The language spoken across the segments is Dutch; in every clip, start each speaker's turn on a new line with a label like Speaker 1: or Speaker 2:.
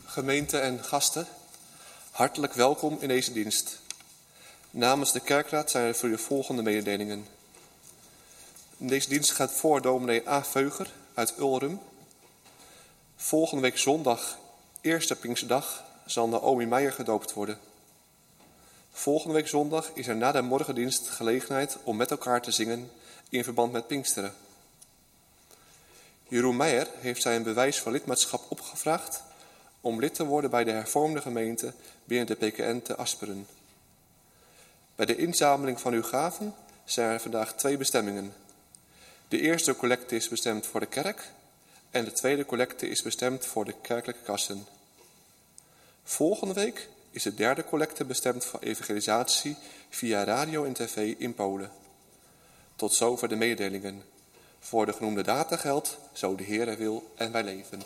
Speaker 1: Gemeente en gasten, hartelijk welkom in deze dienst. Namens de kerkraad zijn er voor u de volgende mededelingen. Deze dienst gaat voor dominee A. Veuger uit Ulrum. Volgende week zondag, eerste Pinksterdag, zal Naomi Meijer gedoopt worden. Volgende week zondag is er na de morgendienst gelegenheid om met elkaar te zingen in verband met Pinksteren. Jeroen Meijer heeft zijn bewijs van lidmaatschap opgevraagd om lid te worden bij de hervormde gemeente binnen de PKN te Asperen. Bij de inzameling van uw gaven zijn er vandaag 2 bestemmingen. De eerste collecte is bestemd voor de kerk en de tweede collecte is bestemd voor de kerkelijke kassen. Volgende week is de derde collecte bestemd voor evangelisatie via radio en tv in Polen. Tot zover de mededelingen. Voor de genoemde data geldt, zo de Heere wil en wij leven.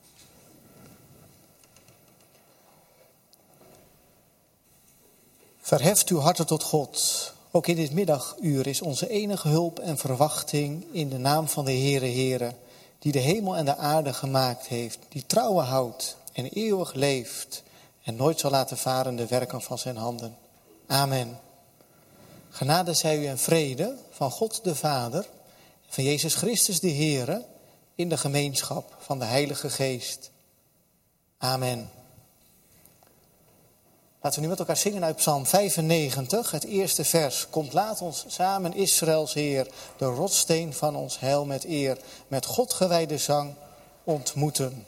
Speaker 2: Verheft uw harten tot God. Ook in dit middaguur is onze enige hulp en verwachting in de naam van de Heere, die de hemel en de aarde gemaakt heeft, die trouwen houdt en eeuwig leeft en nooit zal laten varen de werken van zijn handen. Amen. Genade zij u en vrede van God de Vader en van Jezus Christus de Heere in de gemeenschap van de Heilige Geest. Amen. Laten we nu met elkaar zingen uit Psalm 95, het eerste vers. Komt, laat ons samen Israëls Heer, de rotssteen van ons heil met eer, met God gewijde zang ontmoeten.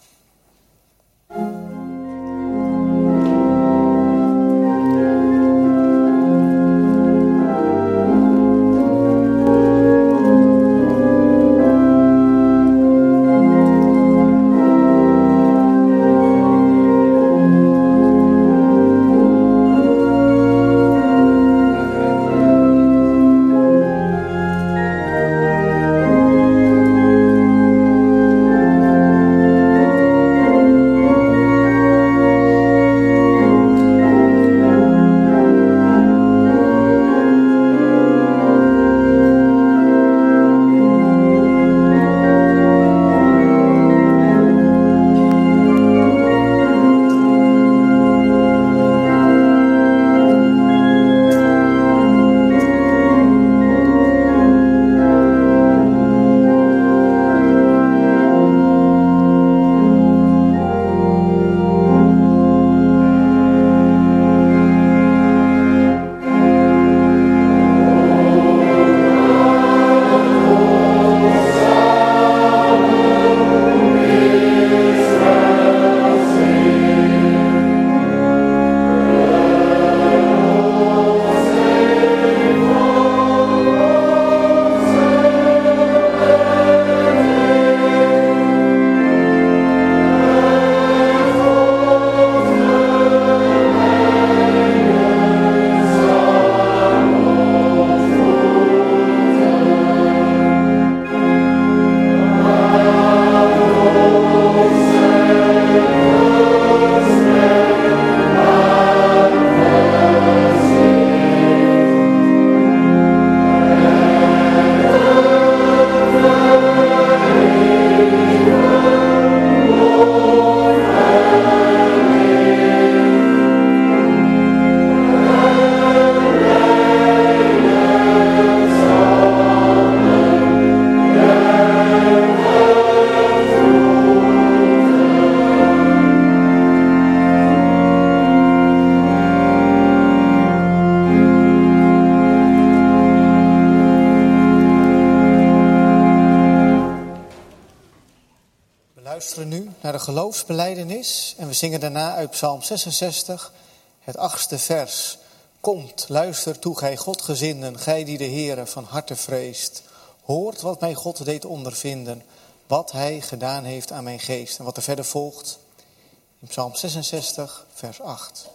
Speaker 2: Naar de geloofsbelijdenis en we zingen daarna uit Psalm 66, het 8e vers. Komt, luister toe, gij Godgezinden, gij die de Heere van harte vreest. Hoort wat mij God deed ondervinden, wat hij gedaan heeft aan mijn geest. En wat er verder volgt in Psalm 66, vers 8.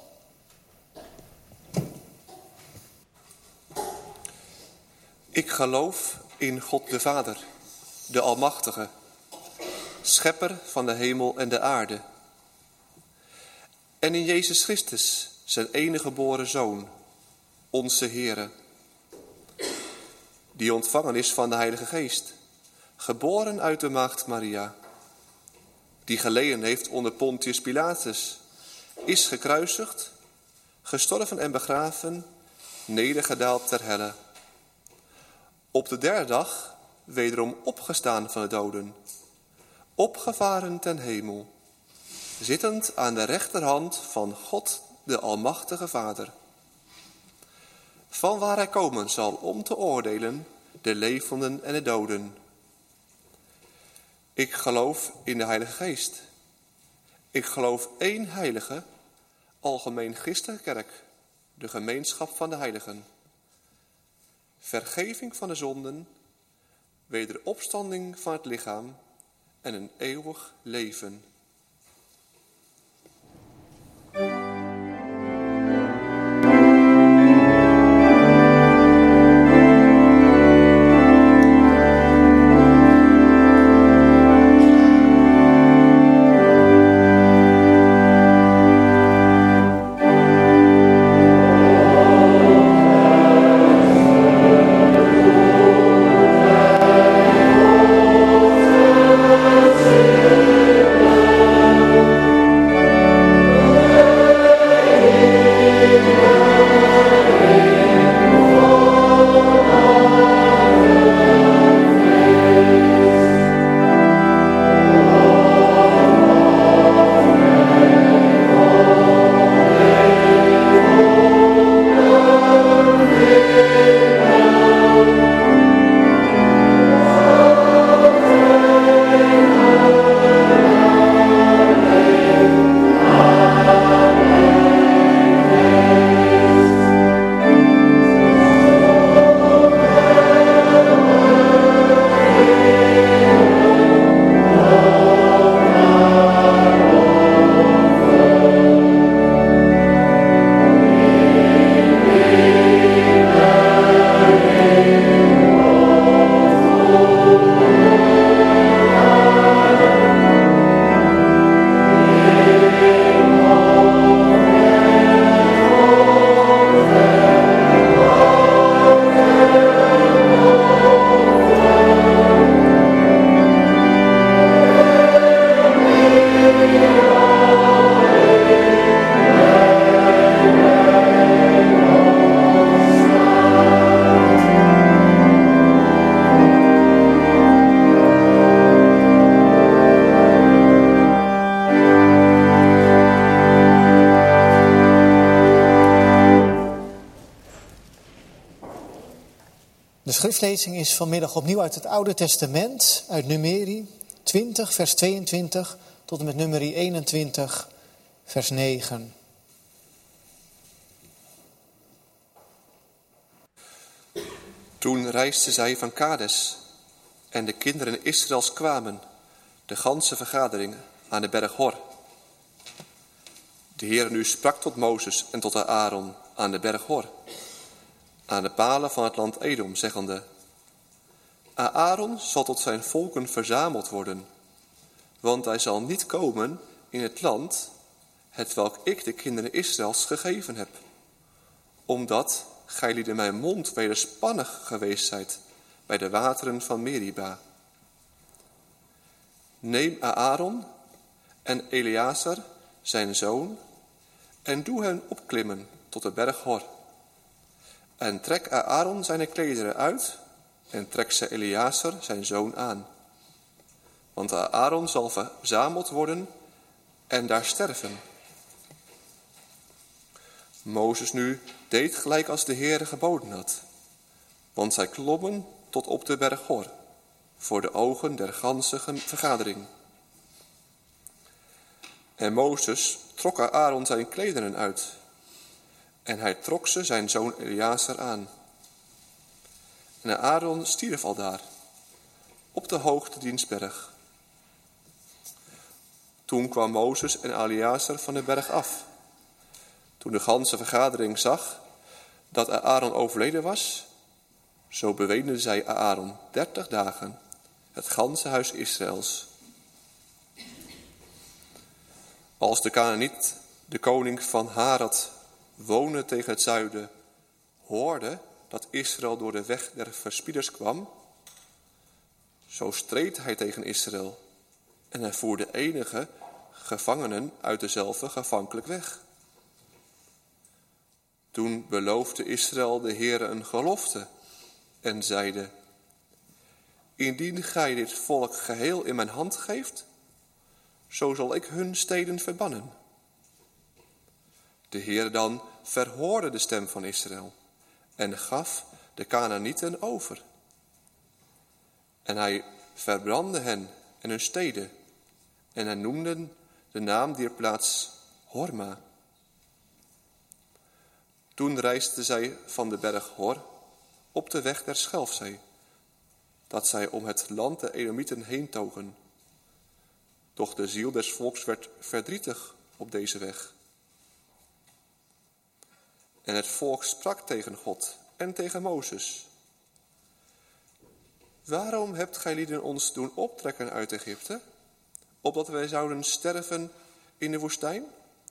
Speaker 1: Ik geloof in God de Vader, de Almachtige, schepper van de hemel en de aarde. En in Jezus Christus, zijn enige geboren Zoon, onze Heere, die ontvangen is van de Heilige Geest, geboren uit de maagd Maria, die geleden heeft onder Pontius Pilatus, is gekruisigd, gestorven en begraven, nedergedaald ter helle. Op de derde dag wederom opgestaan van de doden, opgevaren ten hemel, zittend aan de rechterhand van God de Almachtige Vader. Van waar hij komen zal om te oordelen de levenden en de doden. Ik geloof in de Heilige Geest. Ik geloof één heilige, algemeen christelijke kerk, de gemeenschap van de heiligen. Vergeving van de zonden, wederopstanding van het lichaam en een eeuwig leven.
Speaker 2: De schriftlezing is vanmiddag opnieuw uit het Oude Testament, uit Numeri 20, vers 22 tot en met Numeri 21, vers 9.
Speaker 1: Toen reisden zij van Kades en de kinderen Israëls kwamen, de ganse vergadering, aan de berg Hor. De Heer nu sprak tot Mozes en tot Aaron aan de berg Hor, aan de palen van het land Edom, zeggende: Aaron zal tot zijn volken verzameld worden, want hij zal niet komen in het land, hetwelk ik de kinderen Israëls gegeven heb, omdat gijlieden mijn mond wederspannig geweest zijt bij de wateren van Meriba. Neem Aaron en Eleazar, zijn zoon, en doe hen opklimmen tot de berg Hor. En trek Aaron zijn klederen uit en trek ze Eleazar, zijn zoon, aan. Want Aaron zal verzameld worden en daar sterven. Mozes nu deed gelijk als de Heere geboden had, want zij klommen tot op de berg Hor, voor de ogen der ganse vergadering. En Mozes trok Aaron zijn klederen uit, en hij trok ze zijn zoon Eleazar aan. En Aaron stierf aldaar, op de hoogte diens berg. Toen kwam Mozes en Eleazar van de berg af. Toen de ganse vergadering zag dat Aaron overleden was, zo beweenden zij Aaron 30 dagen, het ganse huis Israëls. Als de Kanaaniet, de koning van Harad, woonde tegen het zuiden, hoorde dat Israël door de weg der verspieders kwam, zo streed hij tegen Israël en hij voerde enige gevangenen uit dezelfde gevankelijk weg. Toen beloofde Israël de Heere een gelofte en zeide: indien gij dit volk geheel in mijn hand geeft, zo zal ik hun steden verbannen. De Heere dan verhoorde de stem van Israël en gaf de Kanaanieten over. En hij verbrandde hen en hun steden, en hij noemde de naam dier plaats Horma. Toen reisden zij van de berg Hor op de weg der Schelfzee, dat zij om het land der Edomieten heen togen. Doch de ziel des volks werd verdrietig op deze weg. En het volk sprak tegen God en tegen Mozes: waarom hebt gij lieden ons doen optrekken uit Egypte, opdat wij zouden sterven in de woestijn?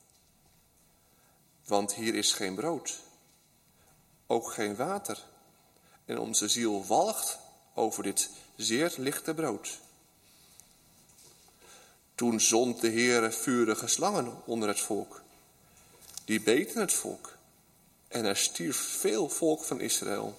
Speaker 1: Want hier is geen brood, ook geen water, en onze ziel walgt over dit zeer lichte brood. Toen zond de Heere vurige slangen onder het volk, die beten het volk, en er stierf veel volk van Israël.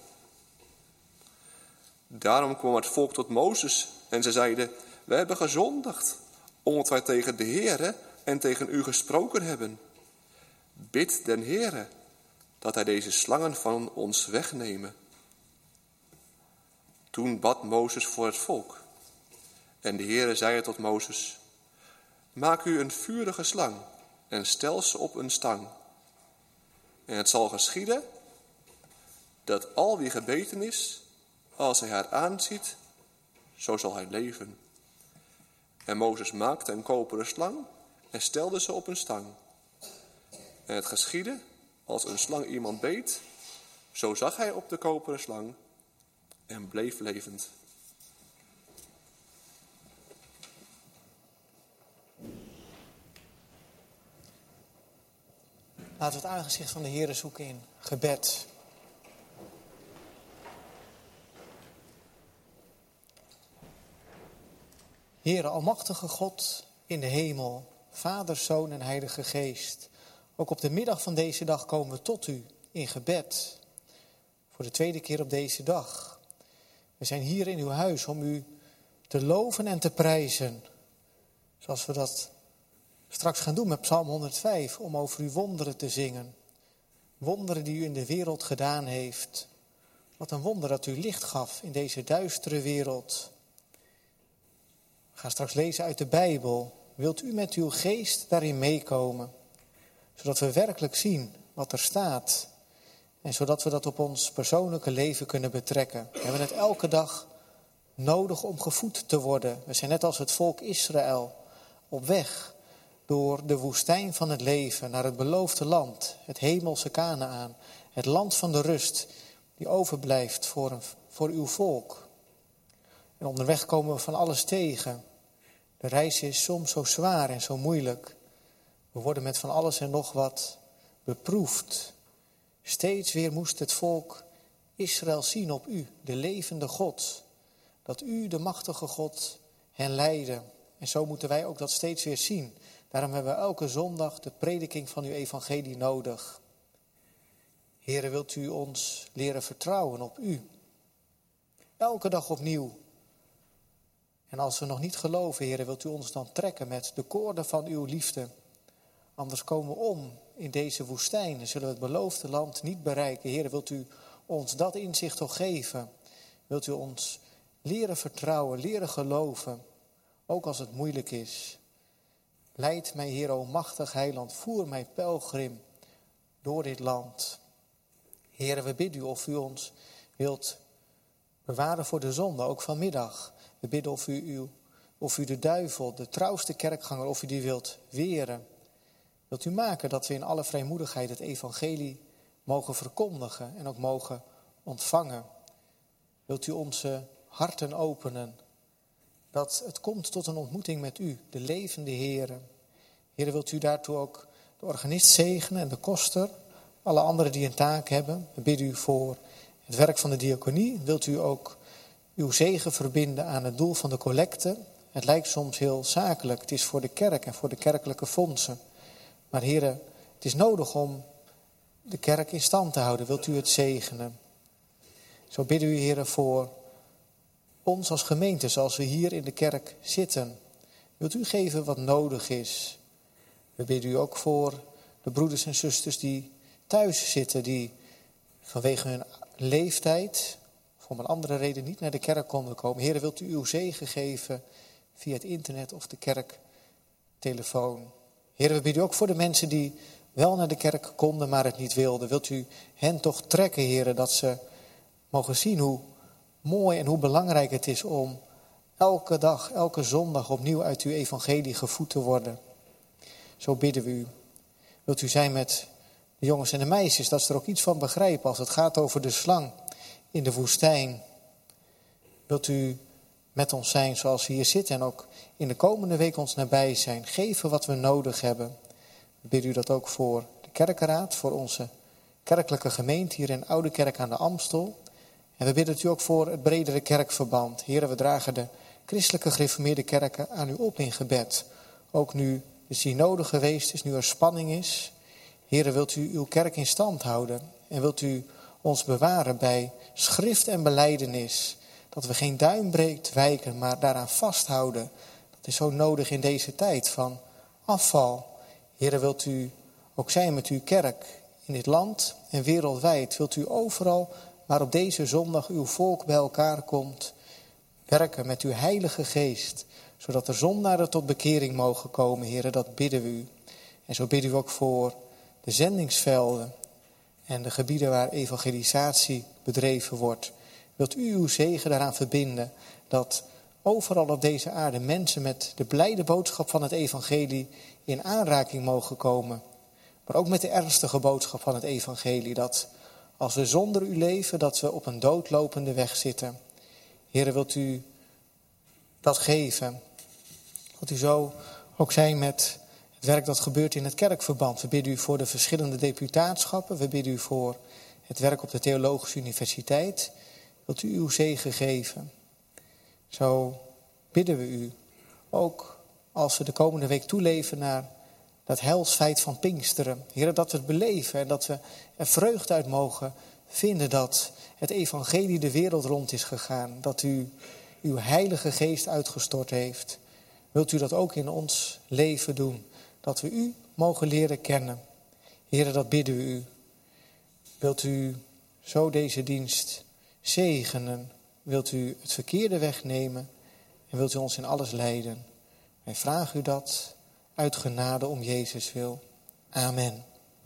Speaker 1: Daarom kwam het volk tot Mozes en ze zeiden: wij hebben gezondigd, omdat wij tegen de Heere en tegen u gesproken hebben. Bid den Heere dat hij deze slangen van ons wegnemen. Toen bad Mozes voor het volk. En de Heere zei tot Mozes: maak u een vurige slang en stel ze op een stang. En het zal geschieden dat al wie gebeten is, als hij haar aanziet, zo zal hij leven. En Mozes maakte een koperen slang en stelde ze op een stang. En het geschiedde, als een slang iemand beet, zo zag hij op de koperen slang en bleef levend.
Speaker 2: Laten we het aangezicht van de Heere zoeken in gebed. Heere, almachtige God in de hemel, Vader, Zoon en Heilige Geest. Ook op de middag van deze dag komen we tot u in gebed. Voor de tweede keer op deze dag. We zijn hier in uw huis om u te loven en te prijzen. Zoals we dat straks gaan doen met Psalm 105, om over uw wonderen te zingen. Wonderen die u in de wereld gedaan heeft. Wat een wonder dat u licht gaf in deze duistere wereld. We gaan straks lezen uit de Bijbel. Wilt u met uw geest daarin meekomen? Zodat we werkelijk zien wat er staat. En zodat we dat op ons persoonlijke leven kunnen betrekken. We hebben het elke dag nodig om gevoed te worden. We zijn net als het volk Israël op weg door de woestijn van het leven naar het beloofde land. Het hemelse Kanaaan. Het land van de rust die overblijft voor uw volk. En onderweg komen we van alles tegen. De reis is soms zo zwaar en zo moeilijk. We worden met van alles en nog wat beproefd. Steeds weer moest het volk Israël zien op u, de levende God. Dat u, de machtige God, hen leidde. En zo moeten wij ook dat steeds weer zien. Daarom hebben we elke zondag de prediking van uw evangelie nodig. Heere, wilt u ons leren vertrouwen op u? Elke dag opnieuw. En als we nog niet geloven, Heere, wilt u ons dan trekken met de koorden van uw liefde. Anders komen we om in deze woestijn en zullen we het beloofde land niet bereiken. Heere, wilt u ons dat inzicht toch geven? Wilt u ons leren vertrouwen, leren geloven, ook als het moeilijk is? Leid mij, Heer, o machtig heiland, voer mij pelgrim door dit land. Heere, we bidden u of u ons wilt bewaren voor de zonde, ook vanmiddag. We bidden of u de duivel, de trouwste kerkganger, of u die wilt weren. Wilt u maken dat we in alle vrijmoedigheid het evangelie mogen verkondigen en ook mogen ontvangen. Wilt u onze harten openen, dat het komt tot een ontmoeting met u, de levende Heere. Heere, wilt u daartoe ook de organist zegenen en de koster, alle anderen die een taak hebben. We bidden u voor het werk van de diaconie. Wilt u ook uw zegen verbinden aan het doel van de collecte Het lijkt soms heel zakelijk. Het is voor de kerk en voor de kerkelijke fondsen. Maar heren, het is nodig om de kerk in stand te houden. Wilt u het zegenen? Zo bidden u, heren, voor ons als gemeente, zoals we hier in de kerk zitten. Wilt u geven wat nodig is? We bidden u ook voor de broeders en zusters die thuis zitten, die vanwege hun leeftijd of om een andere reden niet naar de kerk konden komen. Heren, wilt u uw zegen geven via het internet of de kerktelefoon? Heren, we bidden u ook voor de mensen die wel naar de kerk konden, maar het niet wilden. Wilt u hen toch trekken, heren, dat ze mogen zien hoe mooi en hoe belangrijk het is om elke dag, elke zondag opnieuw uit uw evangelie gevoed te worden. Zo bidden we u. Wilt u zijn met de jongens en de meisjes, dat ze er ook iets van begrijpen als het gaat over de slang in de woestijn. Wilt u met ons zijn zoals we hier zitten en ook in de komende week ons nabij zijn. Geven wat we nodig hebben. We bidden u dat ook voor de kerkenraad, voor onze kerkelijke gemeente hier in Oude Kerk aan de Amstel. En we bidden het u ook voor het bredere kerkverband. Heren, we dragen de christelijke gereformeerde kerken aan u op in gebed. Ook nu de synode geweest is, nu er spanning is. Heren, wilt u uw kerk in stand houden en wilt u ons bewaren bij schrift en belijdenis. Dat we geen duimbreed wijken, maar daaraan vasthouden. Dat is zo nodig in deze tijd van afval. Heren, wilt u ook zijn met uw kerk in dit land en wereldwijd. Wilt u overal waar op deze zondag uw volk bij elkaar komt, werken met uw heilige geest, zodat er zondaren tot bekering mogen komen, heren, dat bidden we u. En zo bidden we ook voor de zendingsvelden en de gebieden waar evangelisatie bedreven wordt. Wilt u uw zegen daaraan verbinden, dat overal op deze aarde mensen met de blijde boodschap van het evangelie in aanraking mogen komen. Maar ook met de ernstige boodschap van het evangelie, dat als we zonder u leven, dat we op een doodlopende weg zitten. Heren, wilt u dat geven? Wilt u zo ook zijn met het werk dat gebeurt in het kerkverband? We bidden u voor de verschillende deputatenschappen. We bidden u voor het werk op de Theologische Universiteit. Wilt u uw zegen geven? Zo bidden we u. Ook als we de komende week toeleven naar dat heilsfeit van Pinksteren. Heren, dat we het beleven en dat we er vreugde uit mogen vinden dat het evangelie de wereld rond is gegaan. Dat u uw heilige geest uitgestort heeft. Wilt u dat ook in ons leven doen? Dat we u mogen leren kennen. Heren, dat bidden we u. Wilt u zo deze dienst zegenen? Wilt u het verkeerde wegnemen? En wilt u ons in alles leiden? Wij vragen u dat uit genade om Jezus wil. Amen.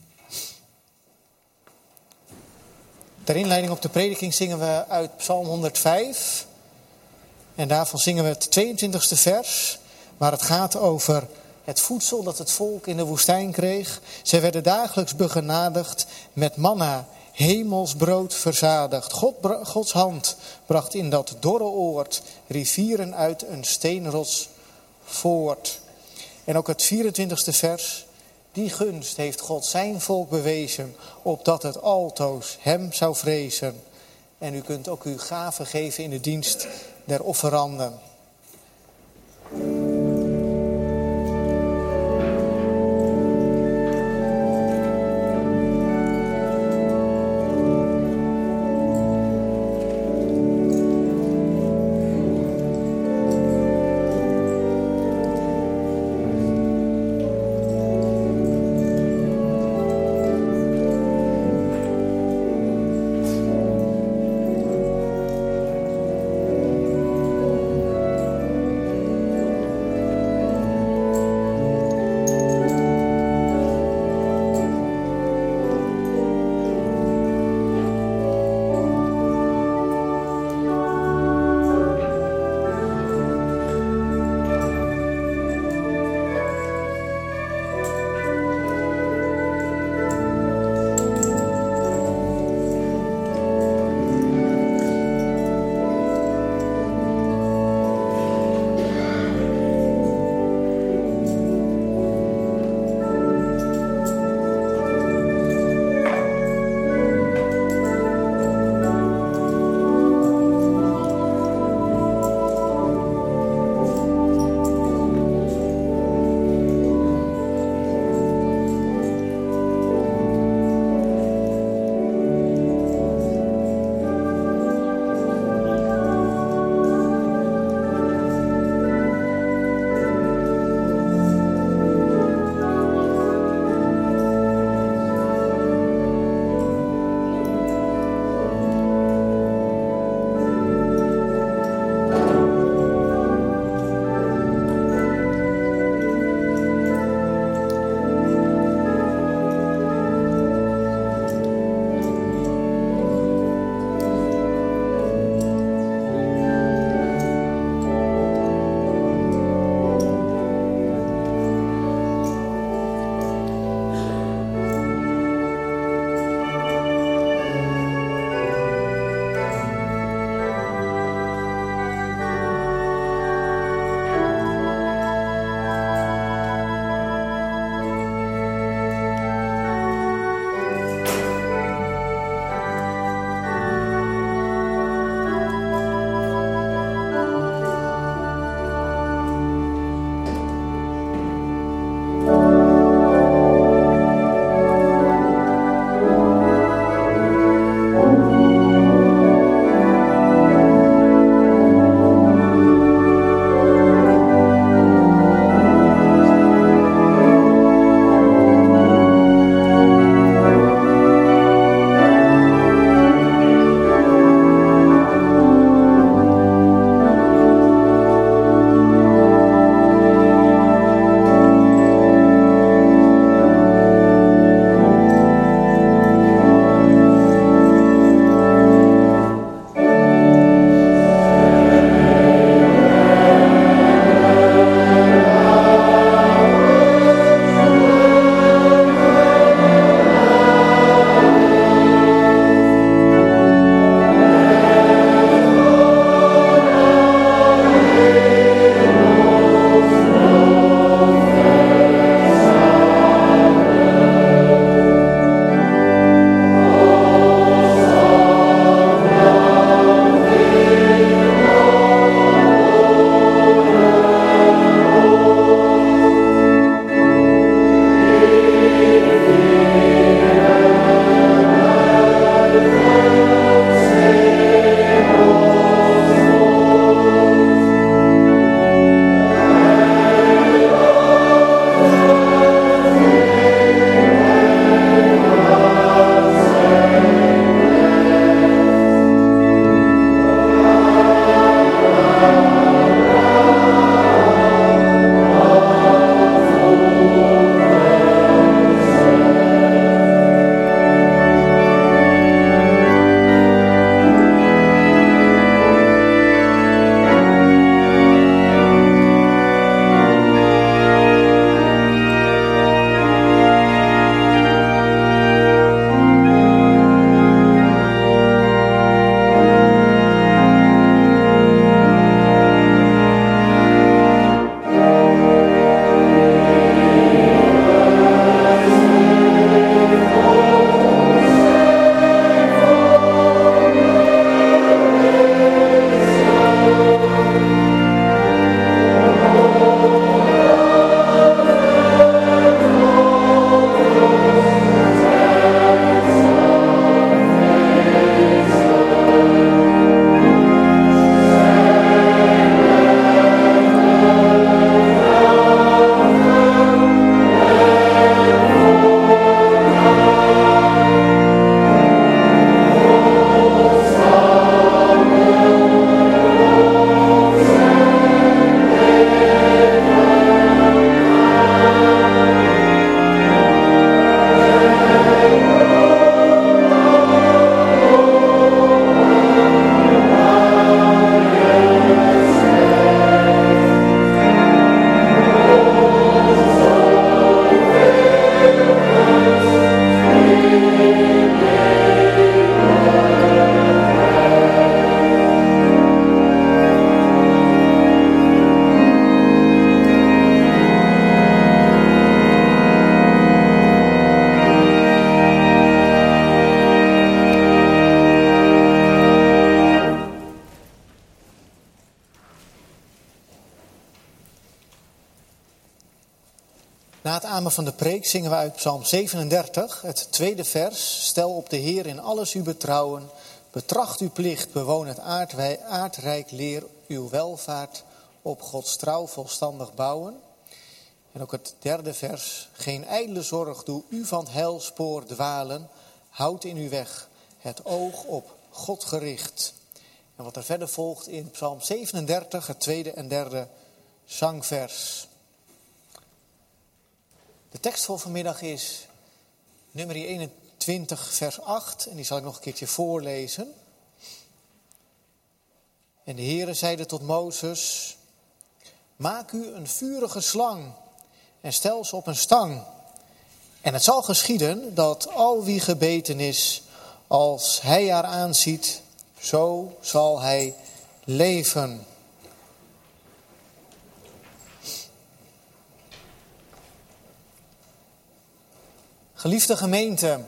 Speaker 2: Ter inleiding op de prediking zingen we uit Psalm 105. En daarvan zingen we het 22e vers, waar het gaat over het voedsel dat het volk in de woestijn kreeg. Zij werden dagelijks begenadigd met manna, hemelsbrood verzadigd. Gods hand bracht in dat dorre oord rivieren uit een steenrots voort. En ook het 24e vers, die gunst heeft God zijn volk bewezen, opdat het altoos hem zou vrezen. En u kunt ook uw gaven geven in de dienst der offeranden. Na het amen van de preek zingen we uit Psalm 37, het tweede vers. Stel op de Heer in alles uw betrouwen. Betracht uw plicht, bewoon het aardrijk, leer uw welvaart op Gods trouw volstandig bouwen. En ook het derde vers. Geen ijdele zorg, doe u van het heilspoor dwalen. Houd in uw weg het oog op God gericht. En wat er verder volgt in Psalm 37, het tweede en derde zangvers. De tekst voor vanmiddag is nummer 21, vers 8. En die zal ik nog een keertje voorlezen. En de Heere zeide tot Mozes: maak u een vurige slang en stel ze op een stang. En het zal geschieden dat al wie gebeten is, als hij haar aanziet, zo zal hij leven. Geliefde gemeente,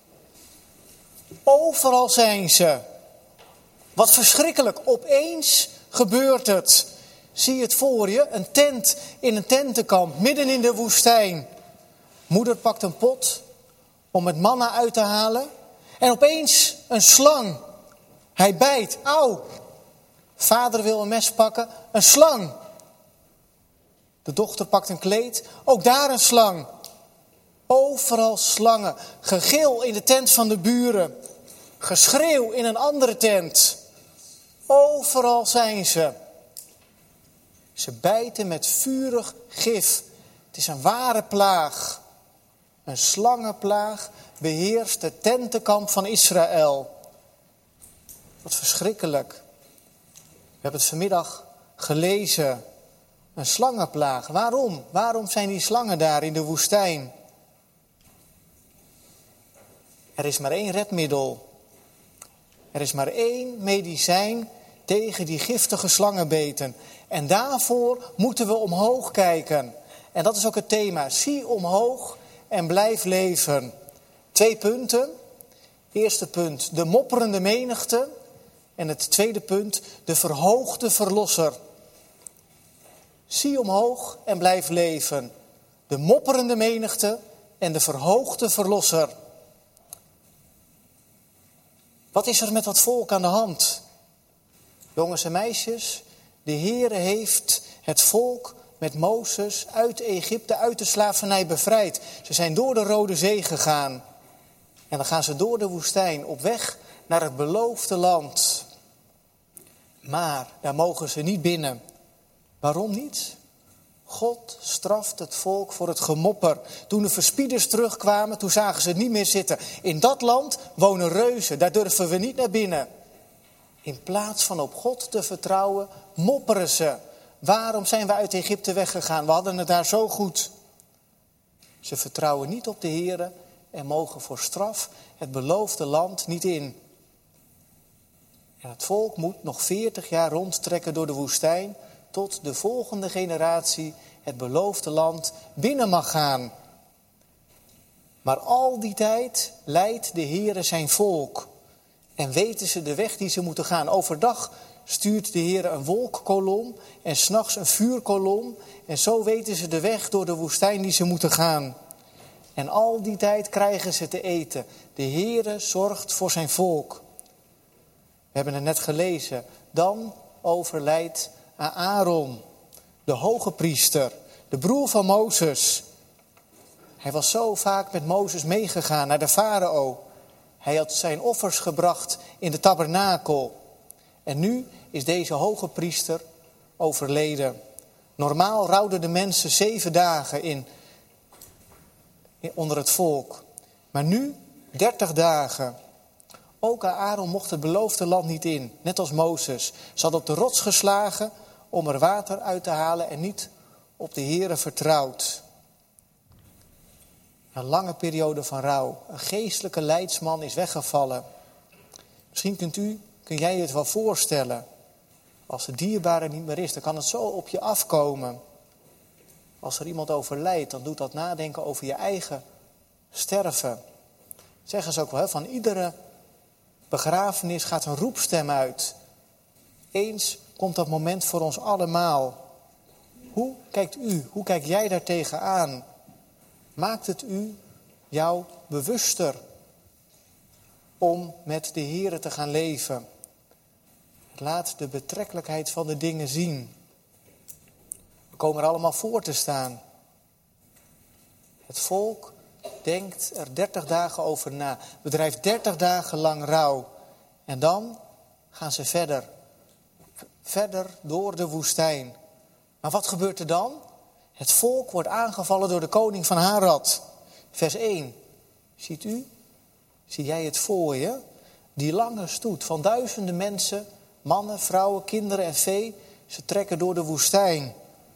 Speaker 2: overal zijn ze. Wat verschrikkelijk, opeens gebeurt het. Zie je het voor je, een tent in een tentenkamp, midden in de woestijn. Moeder pakt een pot om het manna uit te halen. En opeens een slang. Hij bijt, auw. Vader wil een mes pakken, een slang. De dochter pakt een kleed, ook daar een slang. Overal slangen, gegil in de tent van de buren, geschreeuw in een andere tent. Overal zijn ze. Ze bijten met vurig gif. Het is een ware plaag. Een slangenplaag beheerst het tentenkamp van Israël. Wat verschrikkelijk. We hebben het vanmiddag gelezen. Een slangenplaag. Waarom? Waarom zijn die slangen daar in de woestijn? Er is maar één redmiddel. Er is maar één medicijn tegen die giftige slangenbeten. En daarvoor moeten we omhoog kijken. En dat is ook het thema. Zie omhoog en blijf leven. 2 punten. Eerste punt, de mopperende menigte. En het tweede punt, de verhoogde verlosser. Zie omhoog en blijf leven. De mopperende menigte en de verhoogde verlosser. Wat is er met dat volk aan de hand? Jongens en meisjes, de Heere heeft het volk met Mozes uit Egypte, uit de slavernij bevrijd. Ze zijn door de Rode Zee gegaan. En dan gaan ze door de woestijn op weg naar het beloofde land. Maar daar mogen ze niet binnen. Waarom niet? God straft het volk voor het gemopper. Toen de verspieders terugkwamen, toen zagen ze het niet meer zitten. In dat land wonen reuzen, daar durven we niet naar binnen. In plaats van op God te vertrouwen, mopperen ze. Waarom zijn we uit Egypte weggegaan? We hadden het daar zo goed. Ze vertrouwen niet op de Heere en mogen voor straf het beloofde land niet in. En het volk moet nog 40 jaar rondtrekken door de woestijn, tot de volgende generatie het beloofde land binnen mag gaan. Maar al die tijd leidt de Heere zijn volk. En weten ze de weg die ze moeten gaan. Overdag stuurt de Heere een wolkkolom en 's nachts een vuurkolom. En zo weten ze de weg door de woestijn die ze moeten gaan. En al die tijd krijgen ze te eten. De Heere zorgt voor zijn volk. We hebben het net gelezen. Dan overlijdt Aaron, de hoge priester, de broer van Mozes. Hij was zo vaak met Mozes meegegaan naar de farao. Hij had zijn offers gebracht in de tabernakel. En nu is deze hoge priester overleden. Normaal rouwden de mensen 7 dagen onder het volk. Maar nu 30 dagen. Ook Aaron mocht het beloofde land niet in, net als Mozes. Ze had op de rots geslagen om er water uit te halen en niet op de Heere vertrouwd. Een lange periode van rouw. Een geestelijke leidsman is weggevallen. Misschien kun jij je het wel voorstellen. Als de dierbare niet meer is, dan kan het zo op je afkomen. Als er iemand overlijdt, dan doet dat nadenken over je eigen sterven. Zeggen ze ook wel, van iedere begrafenis gaat een roepstem uit. Eens komt dat moment voor ons allemaal. Hoe kijkt u, hoe kijk jij daar tegenaan? Maakt het jou bewuster om met de Heere te gaan leven? Laat de betrekkelijkheid van de dingen zien. We komen er allemaal voor te staan. Het volk denkt er 30 dagen over na. Bedrijft 30 dagen lang rouw. En dan gaan ze verder. Verder door de woestijn. Maar wat gebeurt er dan? Het volk wordt aangevallen door de koning van Harad. Vers 1. Zie jij het voor je? Die lange stoet van duizenden mensen, mannen, vrouwen, kinderen en vee. Ze trekken door de woestijn.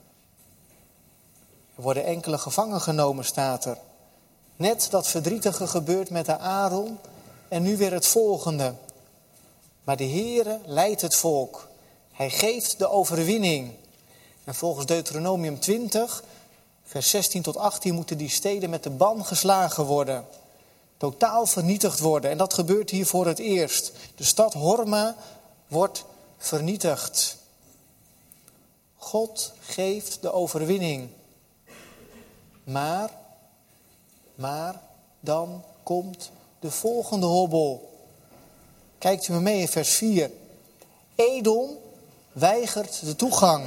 Speaker 2: Er worden enkele gevangen genomen, staat er. Net dat verdrietige gebeurt met de Aaron en nu weer het volgende. Maar de Heere leidt het volk. Hij geeft de overwinning. En volgens Deuteronomium 20, vers 16 tot 18 moeten die steden met de ban geslagen worden. Totaal vernietigd worden. En dat gebeurt hier voor het eerst. De stad Horma wordt vernietigd. God geeft de overwinning. Maar dan komt de volgende hobbel. Kijkt u me mee in vers 4. Edom weigert de toegang.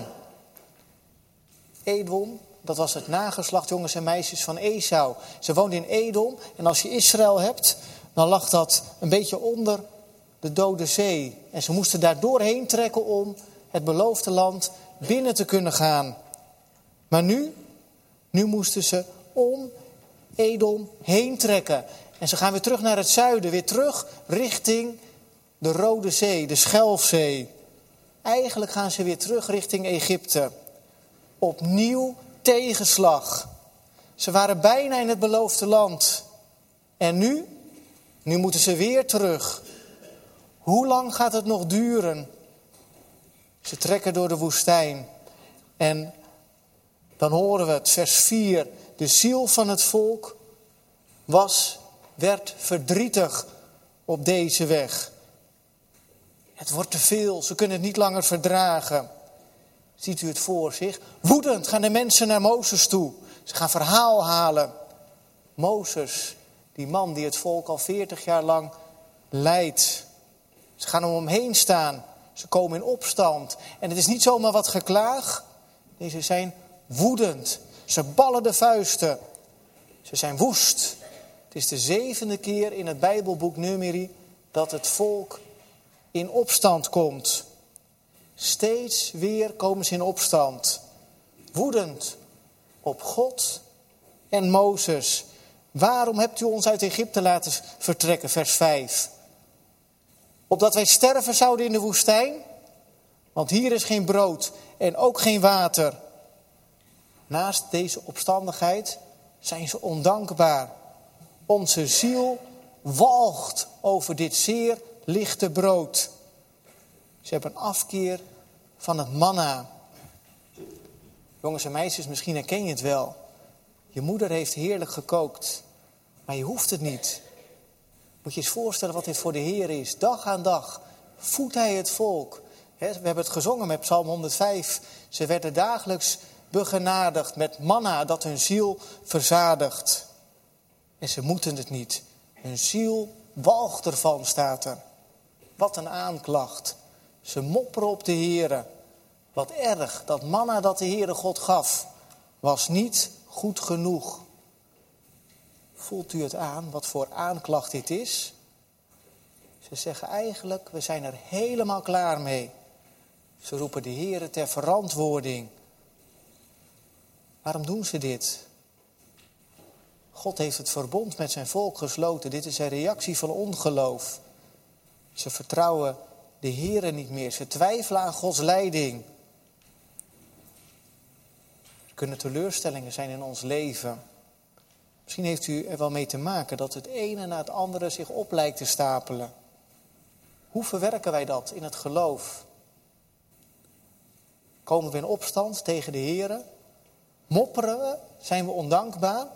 Speaker 2: Edom, dat was het nageslacht, jongens en meisjes, van Esau. Ze woonden in Edom en als je Israël hebt, dan lag dat een beetje onder de Dode Zee. En ze moesten daar doorheen trekken om het beloofde land binnen te kunnen gaan. Maar nu moesten ze om Edom heen trekken. En ze gaan weer terug naar het zuiden, weer terug richting de Rode Zee, de Schelfzee. Eigenlijk gaan ze weer terug richting Egypte. Opnieuw tegenslag. Ze waren bijna in het beloofde land. En nu moeten ze weer terug. Hoe lang gaat het nog duren? Ze trekken door de woestijn. En dan horen we het, vers 4. De ziel van het volk werd verdrietig op deze weg. Het wordt te veel, ze kunnen het niet langer verdragen. Ziet u het voor zich? Woedend gaan de mensen naar Mozes toe. Ze gaan verhaal halen. Mozes, die man die het volk al 40 jaar lang leidt. Ze gaan om hem heen staan. Ze komen in opstand. En het is niet zomaar wat geklaag. Nee, ze zijn woedend. Ze ballen de vuisten. Ze zijn woest. Het is de 7e keer in het Bijbelboek Numeri dat het volk in opstand komt. Steeds weer komen ze in opstand. Woedend op God en Mozes. Waarom hebt u ons uit Egypte laten vertrekken? Vers 5. Opdat wij sterven zouden in de woestijn? Want hier is geen brood en ook geen water. Naast deze opstandigheid zijn ze ondankbaar. Onze ziel walgt over dit zeer lichte brood. Ze hebben een afkeer van het manna. Jongens en meisjes, misschien herken je het wel. Je moeder heeft heerlijk gekookt, maar je hoeft het niet. Moet je eens voorstellen wat dit voor de Heer is. Dag aan dag voedt hij het volk. We hebben het gezongen met Psalm 105. Ze werden dagelijks begenadigd met manna dat hun ziel verzadigt. En ze moeten het niet. Hun ziel walgt ervan, staat er. Wat een aanklacht. Ze mopperen op de Heere. Wat erg, dat manna dat de Heere God gaf, was niet goed genoeg. Voelt u het aan, wat voor aanklacht dit is? Ze zeggen eigenlijk, we zijn er helemaal klaar mee. Ze roepen de Heere ter verantwoording. Waarom doen ze dit? God heeft het verbond met zijn volk gesloten. Dit is een reactie van ongeloof. Ze vertrouwen de Heere niet meer. Ze twijfelen aan Gods leiding. Er kunnen teleurstellingen zijn in ons leven. Misschien heeft u er wel mee te maken dat het ene na het andere zich op lijkt te stapelen. Hoe verwerken wij dat in het geloof? Komen we in opstand tegen de Heere? Mopperen we? Zijn we ondankbaar?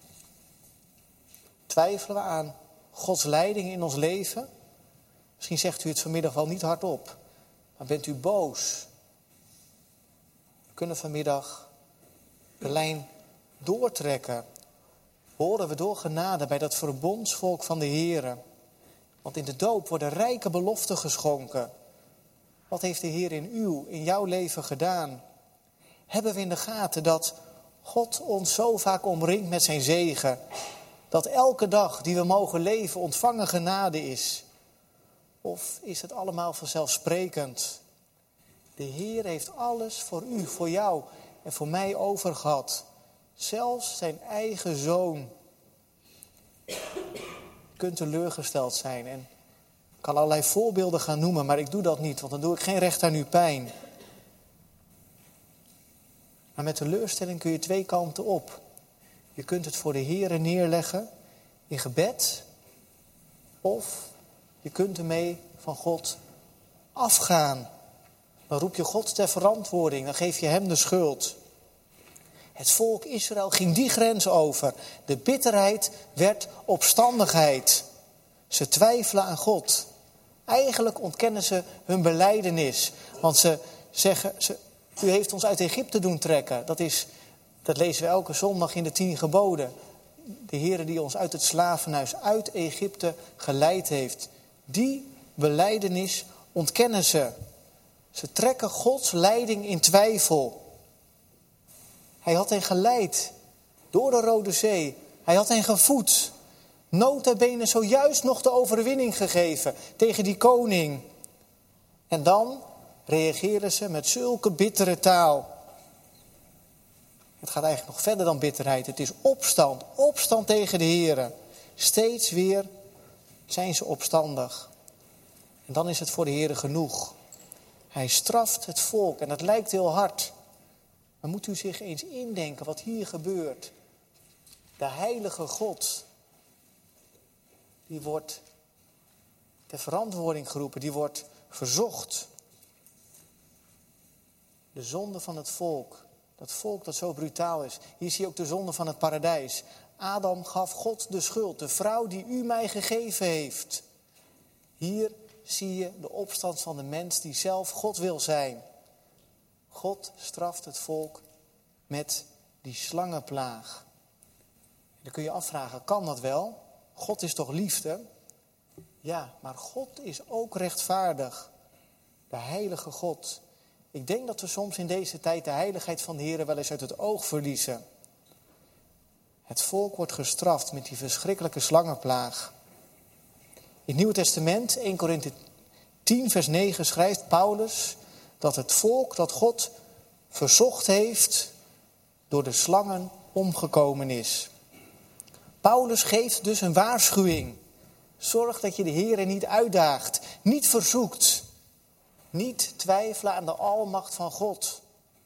Speaker 2: Twijfelen we aan Gods leiding in ons leven? Misschien zegt u het vanmiddag wel niet hardop, maar bent u boos? We kunnen vanmiddag de lijn doortrekken. Horen we door genade bij dat verbondsvolk van de Heere. Want in de doop worden rijke beloften geschonken. Wat heeft de Heer in jouw leven gedaan? Hebben we in de gaten dat God ons zo vaak omringt met zijn zegen? Dat elke dag die we mogen leven ontvangen genade is? Of is het allemaal vanzelfsprekend? De Heer heeft alles voor u, voor jou en voor mij overgehad. Zelfs zijn eigen zoon. Je kunt teleurgesteld zijn en ik kan allerlei voorbeelden gaan noemen, maar ik doe dat niet, want dan doe ik geen recht aan uw pijn. Maar met teleurstelling kun je twee kanten op. Je kunt het voor de Heere neerleggen in gebed, of je kunt ermee van God afgaan. Dan roep je God ter verantwoording, dan geef je hem de schuld. Het volk Israël ging die grens over. De bitterheid werd opstandigheid. Ze twijfelen aan God. Eigenlijk ontkennen ze hun belijdenis. Want ze zeggen, u heeft ons uit Egypte doen trekken. Dat lezen we elke zondag in de 10 geboden. De Heere die ons uit het slavenhuis, uit Egypte geleid heeft. Die belijdenis ontkennen ze. Ze trekken Gods leiding in twijfel. Hij had hen geleid door de Rode Zee. Hij had hen gevoed. Nota bene zojuist nog de overwinning gegeven tegen die koning. En dan reageren ze met zulke bittere taal. Het gaat eigenlijk nog verder dan bitterheid. Het is opstand. Opstand tegen de Heere. Steeds weer zijn ze opstandig. En dan is het voor de Heere genoeg. Hij straft het volk en dat lijkt heel hard. Maar moet u zich eens indenken wat hier gebeurt. De heilige God, die wordt ter verantwoording geroepen, die wordt verzocht. De zonde van het volk, dat volk dat zo brutaal is. Hier zie je ook de zonde van het paradijs. Adam gaf God de schuld, de vrouw die u mij gegeven heeft. Hier zie je de opstand van de mens die zelf God wil zijn. God straft het volk met die slangenplaag. Dan kun je afvragen, kan dat wel? God is toch liefde? Ja, maar God is ook rechtvaardig. De heilige God. Ik denk dat we soms in deze tijd de heiligheid van de Heer wel eens uit het oog verliezen. Het volk wordt gestraft met die verschrikkelijke slangenplaag. In het Nieuwe Testament, 1 Korinthe 10 vers 9, schrijft Paulus dat het volk dat God verzocht heeft door de slangen omgekomen is. Paulus geeft dus een waarschuwing. Zorg dat je de Heere niet uitdaagt, niet verzoekt. Niet twijfelen aan de almacht van God.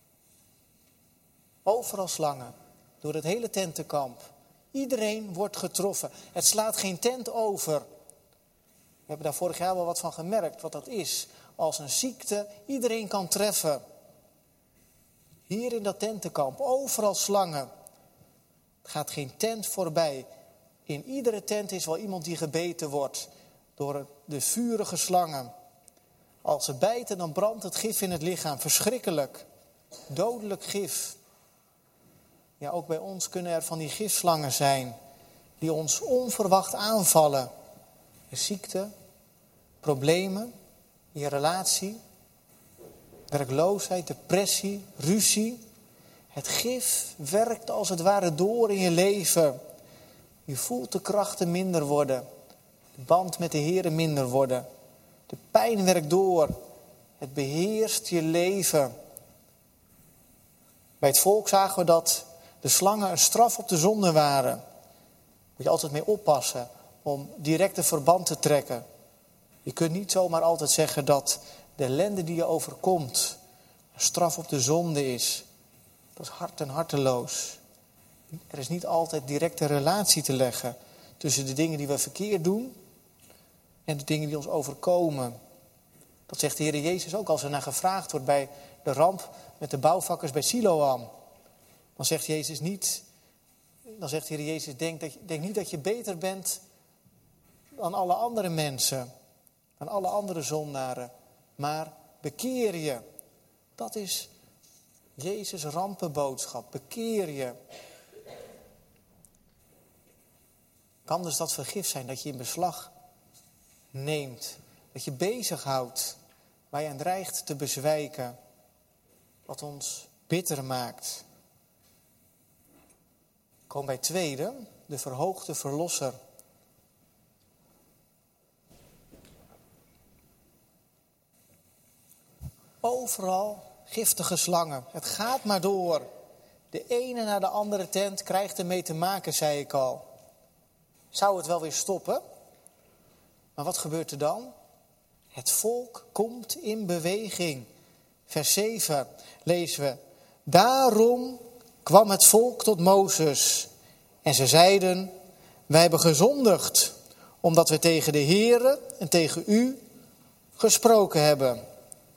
Speaker 2: Overal slangen, door het hele tentenkamp. Iedereen wordt getroffen. Het slaat geen tent over. We hebben daar vorig jaar wel wat van gemerkt, wat dat is. Als een ziekte iedereen kan treffen. Hier in dat tentenkamp, overal slangen. Het gaat geen tent voorbij. In iedere tent is wel iemand die gebeten wordt door de vurige slangen. Als ze bijten, dan brandt het gif in het lichaam. Verschrikkelijk. Dodelijk gif. Ja, ook bij ons kunnen er van die gifslangen zijn die ons onverwacht aanvallen. Ziekte, problemen, je relatie, werkloosheid, depressie, ruzie. Het gif werkt als het ware door in je leven. Je voelt de krachten minder worden. De band met de Heere minder worden. De pijn werkt door. Het beheerst je leven. Bij het volk zagen we dat de slangen een straf op de zonde waren. Moet je altijd mee oppassen om direct een verband te trekken. Je kunt niet zomaar altijd zeggen dat de ellende die je overkomt een straf op de zonde is. Dat is hard en harteloos. Er is niet altijd directe relatie te leggen tussen de dingen die we verkeerd doen en de dingen die ons overkomen. Dat zegt de Heer Jezus ook als er naar gevraagd wordt bij de ramp met de bouwvakkers bij Siloam. Dan zegt Jezus niet, dan zegt de Heer Jezus, denk niet dat je beter bent dan alle andere mensen, dan alle andere zondaren, maar bekeer je. Dat is Jezus' rampenboodschap, bekeer je. Kan dus dat vergif zijn dat je in beslag neemt, dat je bezighoudt, waar je aan dreigt te bezwijken, wat ons bitter maakt. Kom bij tweede, de verhoogde verlosser. Overal giftige slangen. Het gaat maar door. De ene na de andere tent krijgt ermee te maken, zei ik al. Zou het wel weer stoppen? Maar wat gebeurt er dan? Het volk komt in beweging. Vers 7 lezen we. Daarom kwam het volk tot Mozes. En ze zeiden, wij hebben gezondigd, omdat we tegen de Heere en tegen u gesproken hebben.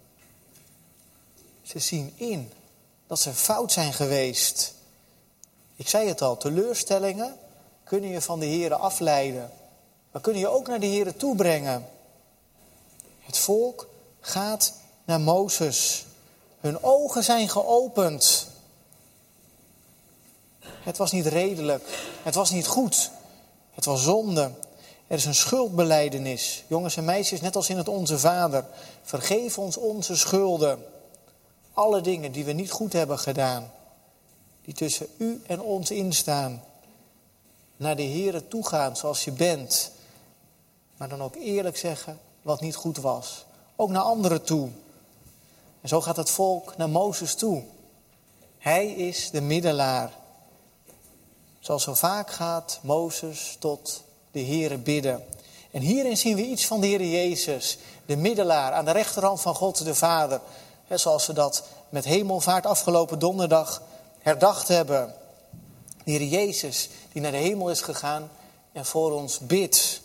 Speaker 2: Ze zien in dat ze fout zijn geweest. Ik zei het al, teleurstellingen kunnen je van de Heere afleiden. Maar kunnen je ook naar de Heere toebrengen. Het volk gaat naar Mozes. Hun ogen zijn geopend. Het was niet redelijk. Het was niet goed. Het was zonde. Er is een schuldbelijdenis. Jongens en meisjes, net als in het Onze Vader. Vergeef ons onze schulden. Alle dingen die we niet goed hebben gedaan. Die tussen u en ons instaan. Naar de Heere toegaan zoals je bent. Maar dan ook eerlijk zeggen wat niet goed was. Ook naar anderen toe. En zo gaat het volk naar Mozes toe. Hij is de middelaar. Zoals zo vaak gaat Mozes tot de Heere bidden. En hierin zien we iets van de Heere Jezus. De middelaar aan de rechterhand van God de Vader. Zoals we dat met hemelvaart afgelopen donderdag herdacht hebben. De Heere Jezus die naar de hemel is gegaan en voor ons bidt.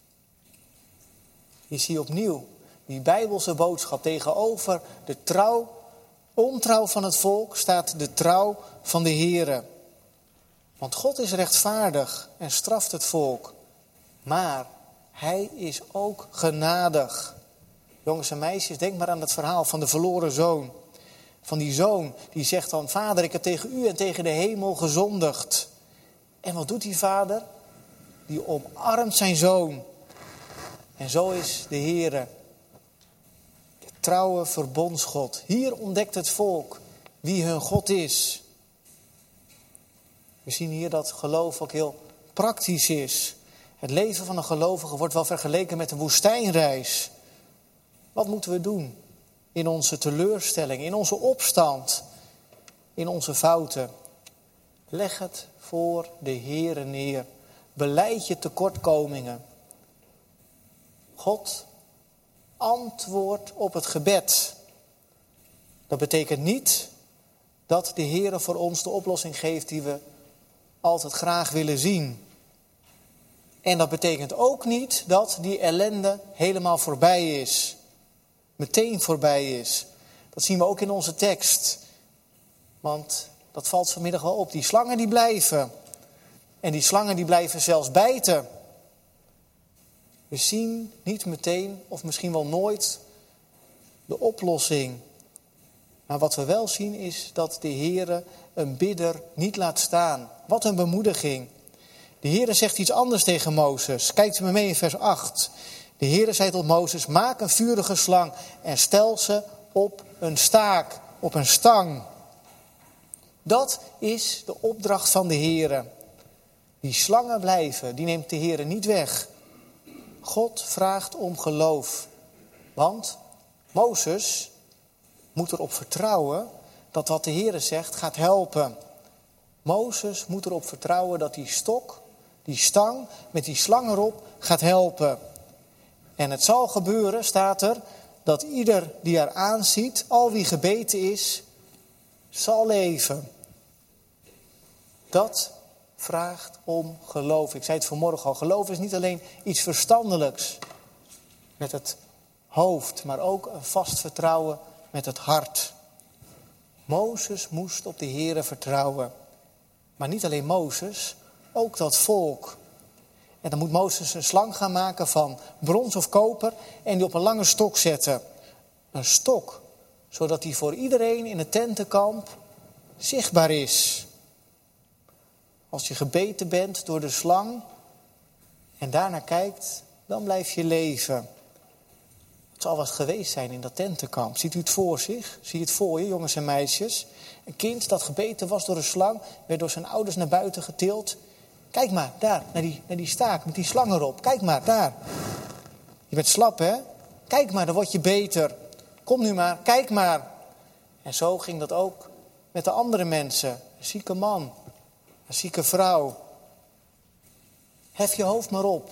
Speaker 2: Hier zie je opnieuw die Bijbelse boodschap. Tegenover de ontrouw van het volk staat de trouw van de Heere. Want God is rechtvaardig en straft het volk. Maar hij is ook genadig. Jongens en meisjes, denk maar aan het verhaal van de verloren zoon. Van die zoon die zegt dan, Vader, ik heb tegen u en tegen de hemel gezondigd. En wat doet die vader? Die omarmt zijn zoon. En zo is de Heere, de trouwe verbondsgod. Hier ontdekt het volk wie hun God is. We zien hier dat geloof ook heel praktisch is. Het leven van een gelovige wordt wel vergeleken met een woestijnreis. Wat moeten we doen in onze teleurstelling, in onze opstand, in onze fouten? Leg het voor de Heere neer. Belijd je tekortkomingen. God antwoordt op het gebed. Dat betekent niet dat de Heere voor ons de oplossing geeft die we altijd graag willen zien. En dat betekent ook niet dat die ellende helemaal voorbij is. Meteen voorbij is. Dat zien we ook in onze tekst. Want dat valt vanmiddag wel op. Die slangen die blijven. En die slangen die blijven zelfs bijten. We zien niet meteen of misschien wel nooit de oplossing. Maar wat we wel zien is dat de Heere een bidder niet laat staan. Wat een bemoediging. De Heere zegt iets anders tegen Mozes. Kijkt u me mee in vers 8. De Heere zei tot Mozes: maak een vurige slang en stel ze op een staak, op een stang. Dat is de opdracht van de Heere. Die slangen blijven, die neemt de Heere niet weg. God vraagt om geloof. Want Mozes moet erop vertrouwen dat wat de Heere zegt gaat helpen. Mozes moet erop vertrouwen dat die stok, die stang met die slang erop gaat helpen. En het zal gebeuren, staat er, dat ieder die er aanziet, al wie gebeten is, zal leven. Dat vraagt om geloof. Ik zei het vanmorgen al, geloof is niet alleen iets verstandelijks met het hoofd, maar ook een vast vertrouwen met het hart. Mozes moest op de Heere vertrouwen. Maar niet alleen Mozes, ook dat volk. En dan moet Mozes een slang gaan maken van brons of koper en die op een lange stok zetten. Een stok, zodat die voor iedereen in het tentenkamp zichtbaar is. Als je gebeten bent door de slang en daarnaar kijkt, dan blijf je leven. Het zal wat geweest zijn in dat tentenkamp. Ziet u het voor zich? Zie je het voor je, jongens en meisjes? Een kind dat gebeten was door een slang, werd door zijn ouders naar buiten getild. Kijk maar, daar, naar die staak met die slang erop. Kijk maar, daar. Je bent slap, hè? Kijk maar, dan word je beter. Kom nu maar, kijk maar. En zo ging dat ook met de andere mensen. Een zieke man, een zieke vrouw. Hef je hoofd maar op.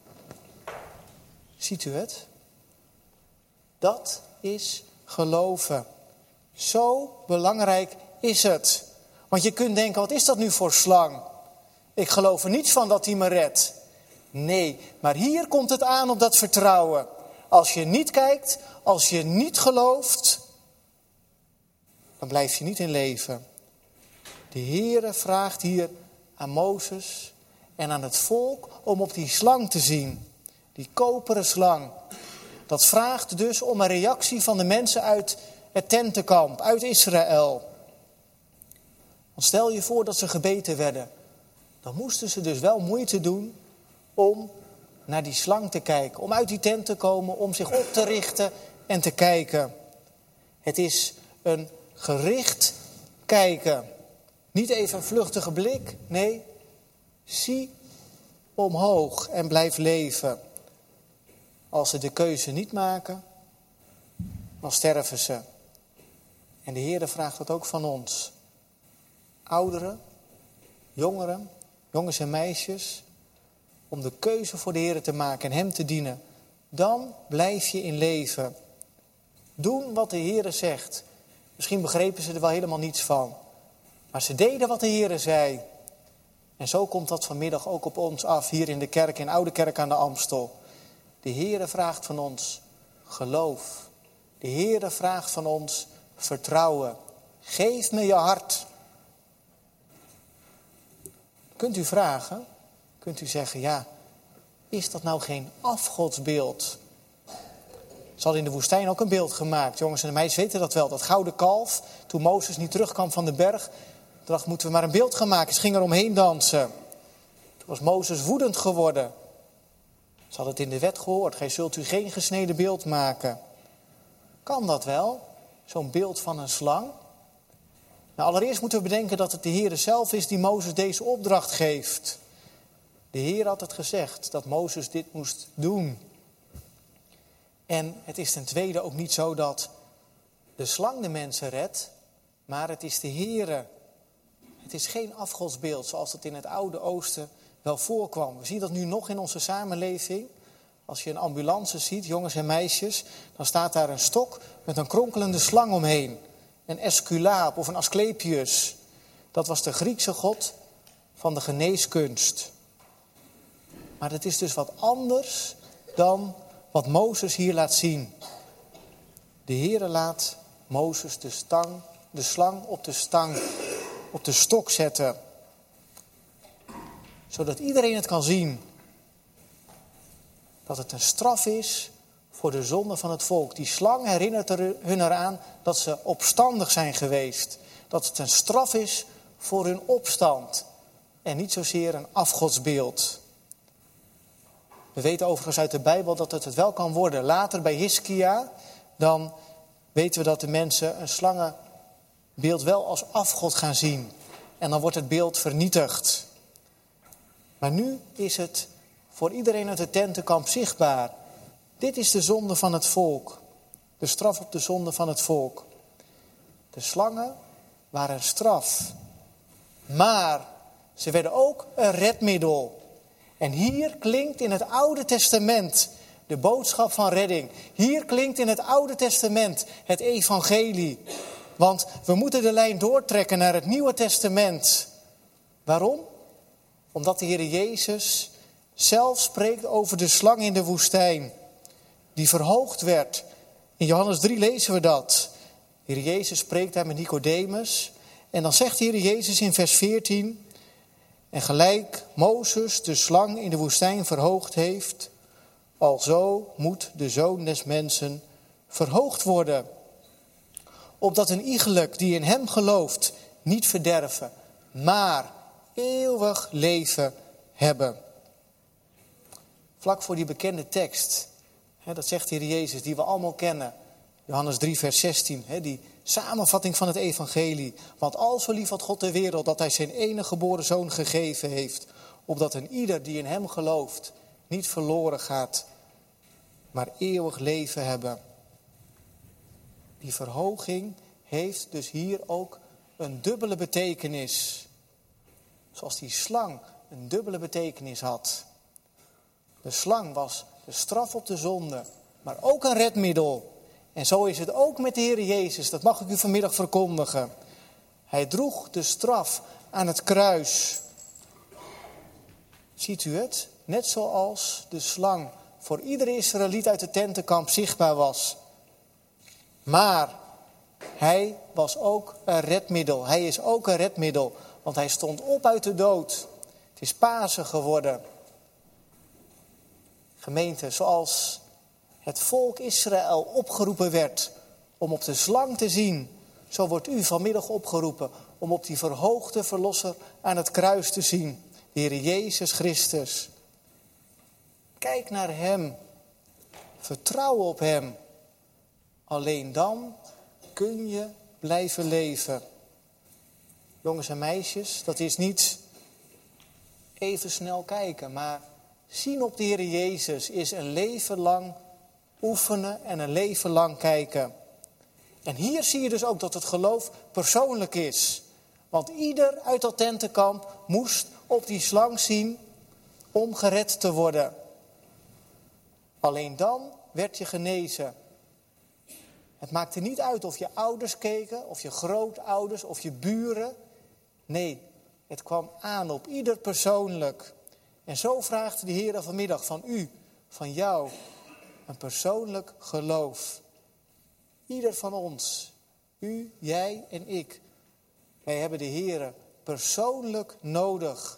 Speaker 2: Ziet u het? Dat is geloven. Zo belangrijk is het. Want je kunt denken, wat is dat nu voor slang? Ik geloof er niets van dat hij me redt. Nee, maar hier komt het aan op dat vertrouwen. Als je niet kijkt, als je niet gelooft, dan blijf je niet in leven. De Heere vraagt hier aan Mozes en aan het volk om op die slang te zien. Die koperen slang. Dat vraagt dus om een reactie van de mensen uit het tentenkamp, uit Israël. Want stel je voor dat ze gebeten werden. Dan moesten ze dus wel moeite doen om naar die slang te kijken. Om uit die tent te komen, om zich op te richten en te kijken. Het is een gericht kijken. Niet even een vluchtige blik. Nee, zie omhoog en blijf leven. Als ze de keuze niet maken, dan sterven ze. En de Heere vraagt dat ook van ons. Ouderen, jongeren, jongens en meisjes, om de keuze voor de Heere te maken en hem te dienen. Dan blijf je in leven. Doen wat de Heere zegt. Misschien begrepen ze er wel helemaal niets van. Maar ze deden wat de Heere zei. En zo komt dat vanmiddag ook op ons af, hier in de kerk, in Oude Kerk aan de Amstel. De Heere vraagt van ons geloof. De Heere vraagt van ons vertrouwen. Geef me je hart. Kunt u vragen? Kunt u zeggen, ja, is dat nou geen afgodsbeeld? Ze hadden in de woestijn ook een beeld gemaakt. Jongens en meisjes weten dat wel. Dat gouden kalf, toen Mozes niet terugkwam van de berg. Dacht, moeten we maar een beeld gaan maken. Ze gingen er omheen dansen. Toen was Mozes woedend geworden. Ze hadden het in de wet gehoord. Gij zult u geen gesneden beeld maken. Kan dat wel? Zo'n beeld van een slang? Nou, allereerst moeten we bedenken dat het de Heere zelf is die Mozes deze opdracht geeft. De Heer had het gezegd dat Mozes dit moest doen. En het is ten tweede ook niet zo dat de slang de mensen redt, maar het is de Heere. Het is geen afgodsbeeld zoals het in het Oude Oosten wel voorkwam. We zien dat nu nog in onze samenleving. Als je een ambulance ziet, jongens en meisjes, dan staat daar een stok met een kronkelende slang omheen. Een Esculaap of een Asclepius. Dat was de Griekse god van de geneeskunst. Maar het is dus wat anders dan wat Mozes hier laat zien. De Heere laat Mozes de slang op de stok zetten. Zodat iedereen het kan zien. Dat het een straf is voor de zonde van het volk. Die slang herinnert hun eraan dat ze opstandig zijn geweest. Dat het een straf is voor hun opstand. En niet zozeer een afgodsbeeld. We weten overigens uit de Bijbel dat het wel kan worden. Later bij Hiskia, dan weten we dat de mensen een slangenbeeld wel als afgod gaan zien. En dan wordt het beeld vernietigd. Maar nu is het voor iedereen uit het tentenkamp zichtbaar. Dit is de zonde van het volk. De straf op de zonde van het volk. De slangen waren een straf. Maar ze werden ook een redmiddel. En hier klinkt in het Oude Testament de boodschap van redding. Hier klinkt in het Oude Testament het evangelie. Want we moeten de lijn doortrekken naar het Nieuwe Testament. Waarom? Omdat de Heer Jezus zelf spreekt over de slang in de woestijn. Die verhoogd werd. In Johannes 3 lezen we dat. De Heer Jezus spreekt daar met Nicodemus. En dan zegt de Heer Jezus in vers 14... En gelijk Mozes de slang in de woestijn verhoogd heeft, alzo moet de Zoon des Mensen verhoogd worden. Opdat een iegelijk die in hem gelooft niet verderven, maar eeuwig leven hebben. Vlak voor die bekende tekst, dat zegt de Heer Jezus, die we allemaal kennen. Johannes 3 vers 16, die samenvatting van het evangelie. Want al zo lief had God de wereld dat hij zijn enige geboren zoon gegeven heeft. Opdat een ieder die in hem gelooft niet verloren gaat, maar eeuwig leven hebben. Die verhoging heeft dus hier ook een dubbele betekenis. Zoals die slang een dubbele betekenis had. De slang was de straf op de zonde, maar ook een redmiddel. En zo is het ook met de Heer Jezus, dat mag ik u vanmiddag verkondigen. Hij droeg de straf aan het kruis. Ziet u het? Net zoals de slang voor iedere Israëliet uit het tentenkamp zichtbaar was. Maar hij was ook een redmiddel. Hij is ook een redmiddel, want hij stond op uit de dood. Het is Pasen geworden. Gemeente, zoals het volk Israël opgeroepen werd om op de slang te zien, zo wordt u vanmiddag opgeroepen om op die verhoogde verlosser aan het kruis te zien, de Heer Jezus Christus. Kijk naar hem, vertrouw op hem. Alleen dan kun je blijven leven. Jongens en meisjes, dat is niet even snel kijken, maar zien op de Heer Jezus is een leven lang oefenen en een leven lang kijken. En hier zie je dus ook dat het geloof persoonlijk is. Want ieder uit dat tentenkamp moest op die slang zien om gered te worden. Alleen dan werd je genezen. Het maakte niet uit of je ouders keken, of je grootouders, of je buren. Nee, het kwam aan op ieder persoonlijk. En zo vraagt de Heer vanmiddag van u, van jou, een persoonlijk geloof. Ieder van ons, u, jij en ik, wij hebben de Heer persoonlijk nodig.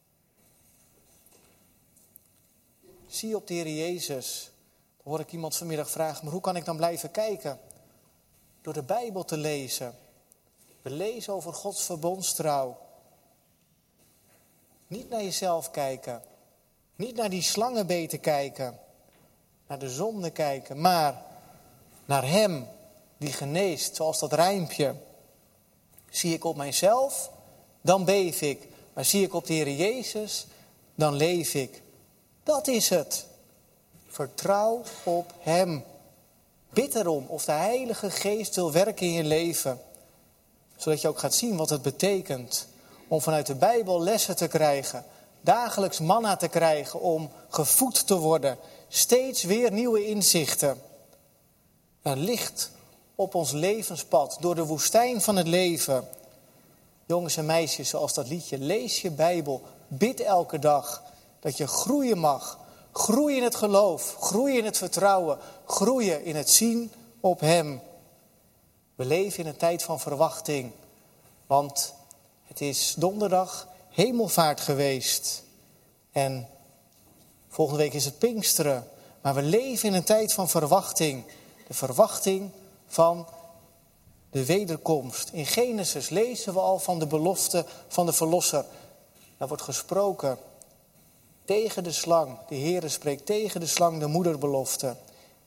Speaker 2: Zie op de Heer Jezus. Dan hoor ik iemand vanmiddag vragen, maar hoe kan ik dan blijven kijken? Door de Bijbel te lezen. We lezen over Gods verbondstrouw. Niet naar jezelf kijken. Niet naar die slangenbeten kijken. Naar de zonde kijken. Maar naar hem die geneest. Zoals dat rijmpje. Zie ik op mijzelf, dan beef ik. Maar zie ik op de Heer Jezus, dan leef ik. Dat is het. Vertrouw op hem. Bid erom of de Heilige Geest wil werken in je leven. Zodat je ook gaat zien wat het betekent om vanuit de Bijbel lessen te krijgen. Dagelijks manna te krijgen om gevoed te worden. Steeds weer nieuwe inzichten. Een licht op ons levenspad door de woestijn van het leven. Jongens en meisjes, zoals dat liedje, lees je Bijbel. Bid elke dag dat je groeien mag. Groeien in het geloof, groeien in het vertrouwen, groeien in het zien op hem. We leven in een tijd van verwachting, want het is donderdag hemelvaart geweest. En volgende week is het Pinksteren, maar we leven in een tijd van verwachting. De verwachting van de wederkomst. In Genesis lezen we al van de belofte van de Verlosser. Daar wordt gesproken tegen de slang. De Heere spreekt tegen de slang de moederbelofte.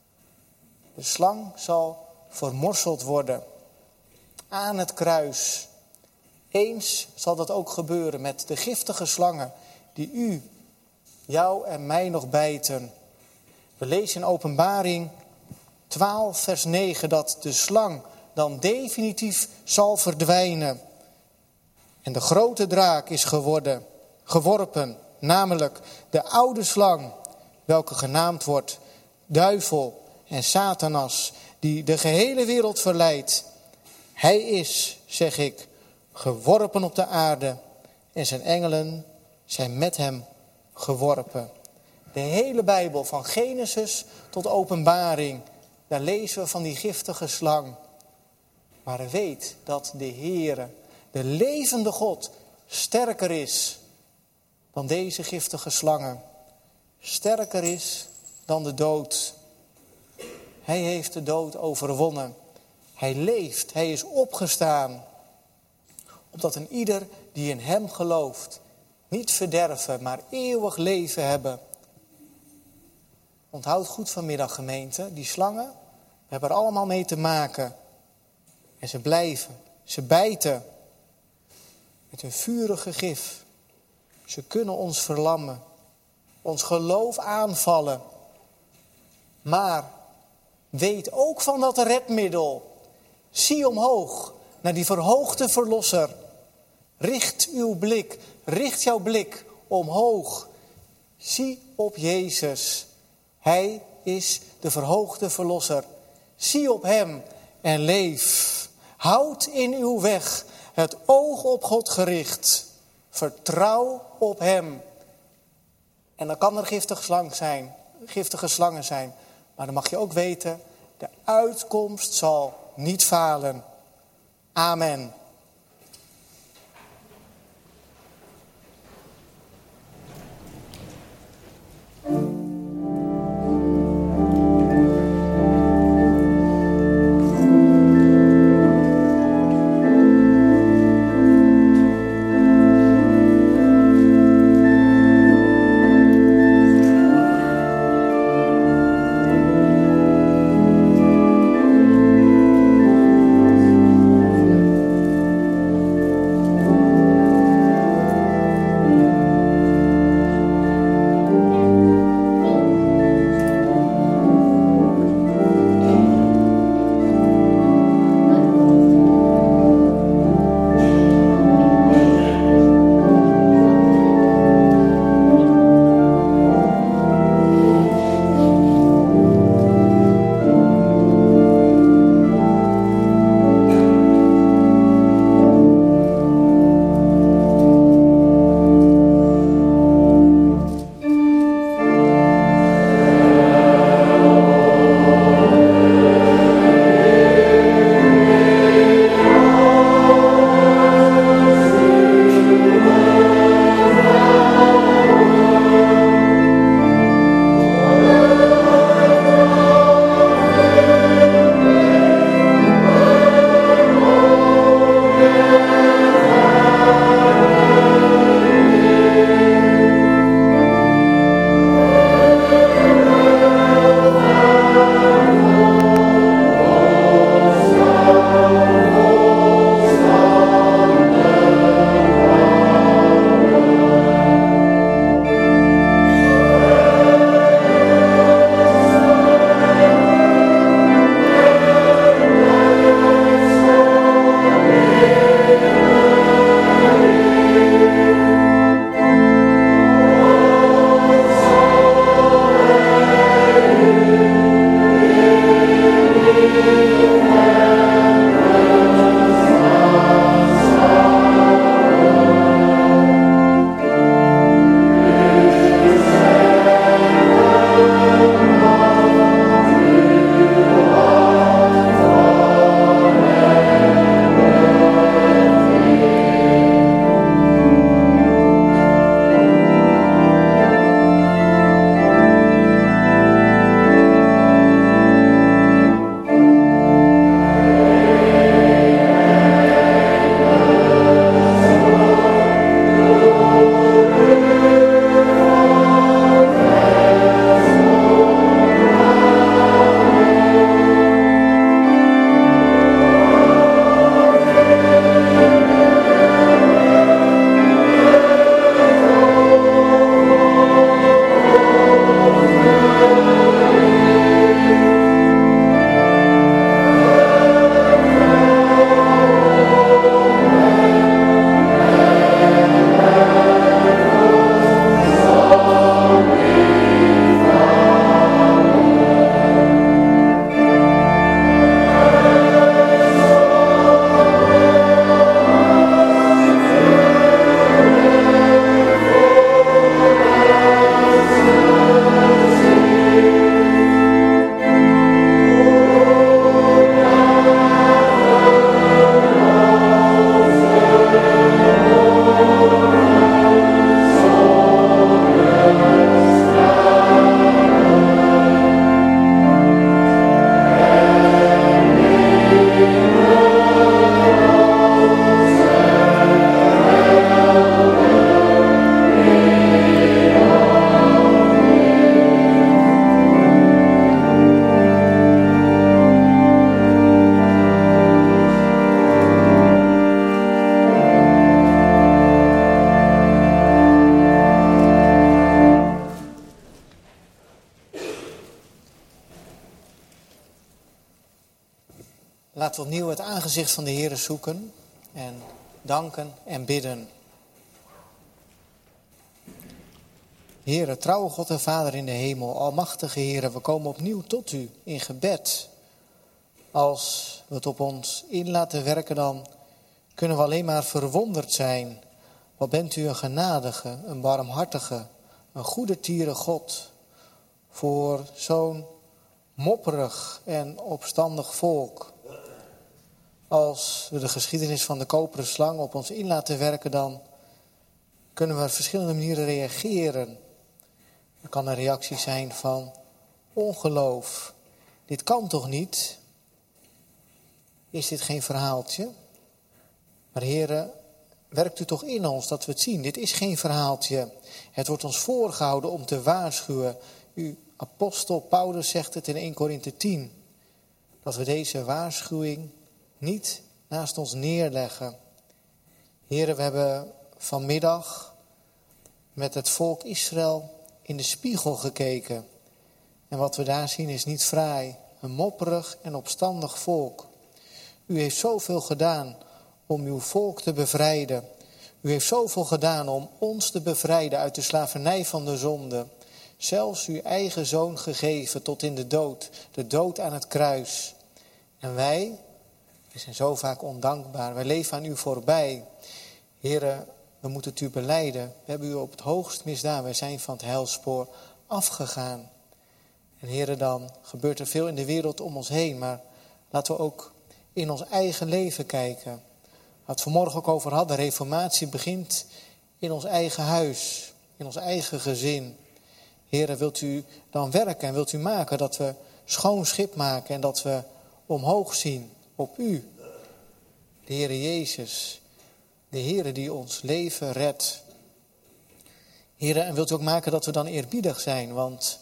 Speaker 2: De slang zal vermorseld worden aan het kruis. Eens zal dat ook gebeuren met de giftige slangen die jou en mij nog bijten. We lezen in Openbaring 12 vers 9 dat de slang dan definitief zal verdwijnen. En de grote draak is geworpen, namelijk de oude slang, welke genaamd wordt duivel en Satanas, die de gehele wereld verleidt. Hij is, zeg ik, geworpen op de aarde en zijn engelen zijn met hem geworpen. De hele Bijbel, van Genesis tot Openbaring, daar lezen we van die giftige slang. Maar weet dat de Heere, de levende God, sterker is dan deze giftige slangen. Sterker is dan de dood. Hij heeft de dood overwonnen. Hij leeft, hij is opgestaan. Opdat een ieder die in hem gelooft niet verderven, maar eeuwig leven hebben. Onthoud goed vanmiddag, gemeente, die slangen, we hebben er allemaal mee te maken. En ze blijven, ze bijten met hun vurige gif. Ze kunnen ons verlammen, ons geloof aanvallen. Maar weet ook van dat redmiddel. Zie omhoog naar die verhoogde Verlosser. Richt jouw blik omhoog. Zie op Jezus. Hij is de verhoogde Verlosser. Zie op hem en leef. Houd in uw weg het oog op God gericht. Vertrouw op hem. En dan kan er giftige slangen zijn. Maar dan mag je ook weten, de uitkomst zal niet falen. Amen. Laten we opnieuw het aangezicht van de Heere zoeken en danken en bidden. Heere, trouwe God en Vader in de hemel, almachtige Heere, we komen opnieuw tot u in gebed. Als we het op ons in laten werken, dan kunnen we alleen maar verwonderd zijn. Wat bent u een genadige, een barmhartige, een goedertiere God voor zo'n mopperig en opstandig volk. Als we de geschiedenis van de koperen slang op ons in laten werken, dan kunnen we op verschillende manieren reageren. Er kan een reactie zijn van ongeloof. Dit kan toch niet? Is dit geen verhaaltje? Maar Heere, werkt u toch in ons dat we het zien. Dit is geen verhaaltje. Het wordt ons voorgehouden om te waarschuwen. Uw apostel Paulus zegt het in 1 Korinthe 10. Dat we deze waarschuwing niet naast ons neerleggen. Heere, we hebben vanmiddag met het volk Israël in de spiegel gekeken. En wat we daar zien is niet fraai. Een mopperig en opstandig volk. U heeft zoveel gedaan om uw volk te bevrijden. U heeft zoveel gedaan om ons te bevrijden uit de slavernij van de zonde. Zelfs uw eigen zoon gegeven tot in de dood aan het kruis. En wij zijn zo vaak ondankbaar. Wij leven aan u voorbij. Heere, we moeten het u belijden. We hebben u op het hoogst misdaan. Wij zijn van het heilspoor afgegaan. En Heere, dan gebeurt er veel in de wereld om ons heen. Maar laten we ook in ons eigen leven kijken. Waar we het vanmorgen ook over hadden. De reformatie begint in ons eigen huis. In ons eigen gezin. Heere, wilt u dan werken en wilt u maken dat we schoon schip maken. En dat we omhoog zien op u. De Heere Jezus. De Heere die ons leven redt. Heere, en wilt u ook maken dat we dan eerbiedig zijn. Want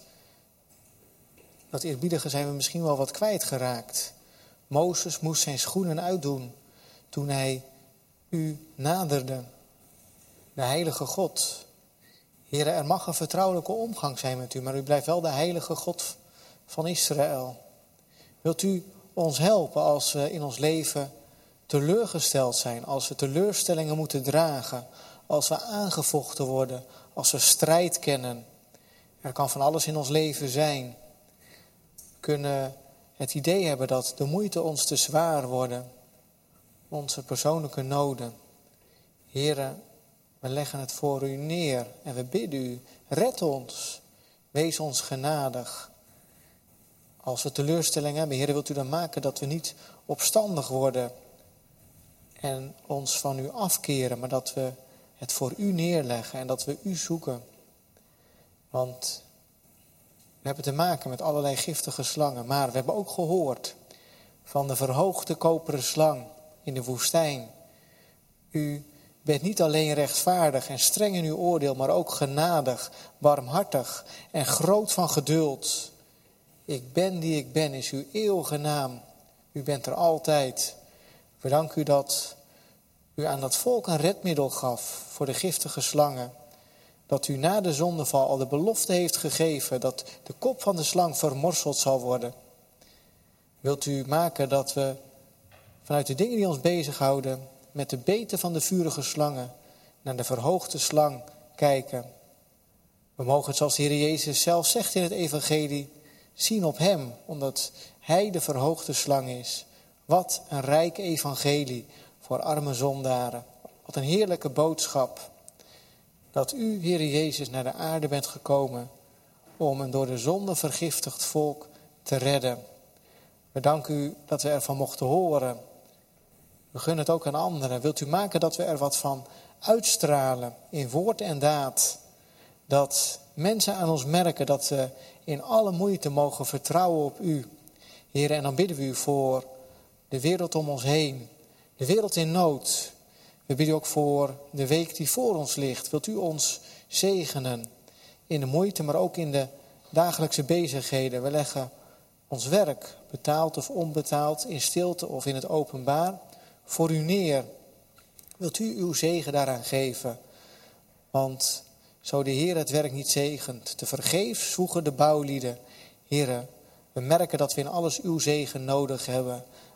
Speaker 2: dat eerbiedige zijn we misschien wel wat kwijtgeraakt. Mozes moest zijn schoenen uitdoen toen hij u naderde. De heilige God. Heere, er mag een vertrouwelijke omgang zijn met u, maar u blijft wel de heilige God van Israël. Wilt u ons helpen als we in ons leven teleurgesteld zijn, als we teleurstellingen moeten dragen, als we aangevochten worden, als we strijd kennen. Er kan van alles in ons leven zijn. We kunnen het idee hebben dat de moeite ons te zwaar worden, onze persoonlijke noden. Heere, we leggen het voor u neer en we bidden u, red ons, wees ons genadig. Als we teleurstelling hebben, Heere, wilt u dan maken dat we niet opstandig worden en ons van u afkeren, maar dat we het voor u neerleggen en dat we u zoeken. Want we hebben te maken met allerlei giftige slangen, maar we hebben ook gehoord van de verhoogde koperen slang in de woestijn. U bent niet alleen rechtvaardig en streng in uw oordeel, maar ook genadig, barmhartig en groot van geduld. Ik ben die ik ben is uw eeuwige naam. U bent er altijd. We danken u dat u aan dat volk een redmiddel gaf voor de giftige slangen. Dat u na de zondeval al de belofte heeft gegeven dat de kop van de slang vermorseld zal worden. Wilt u maken dat we vanuit de dingen die ons bezighouden met de beten van de vurige slangen naar de verhoogde slang kijken. We mogen het zoals de Heer Jezus zelf zegt in het evangelie zien op hem, omdat hij de verhoogde slang is. Wat een rijk evangelie voor arme zondaren. Wat een heerlijke boodschap. Dat u, Heer Jezus, naar de aarde bent gekomen om een door de zonde vergiftigd volk te redden. We danken u dat we ervan mochten horen. We gunnen het ook aan anderen. Wilt u maken dat we er wat van uitstralen in woord en daad. Dat mensen aan ons merken dat we in alle moeite mogen vertrouwen op u. Heer, en dan bidden we u voor de wereld om ons heen. De wereld in nood. We bidden ook voor de week die voor ons ligt. Wilt u ons zegenen in de moeite, maar ook in de dagelijkse bezigheden. We leggen ons werk, betaald of onbetaald, in stilte of in het openbaar, voor u neer. Wilt u uw zegen daaraan geven? Want zo de Heer het werk niet zegent, te vergeefs zwoegen de bouwlieden. Heere, we merken dat we in alles uw zegen nodig hebben.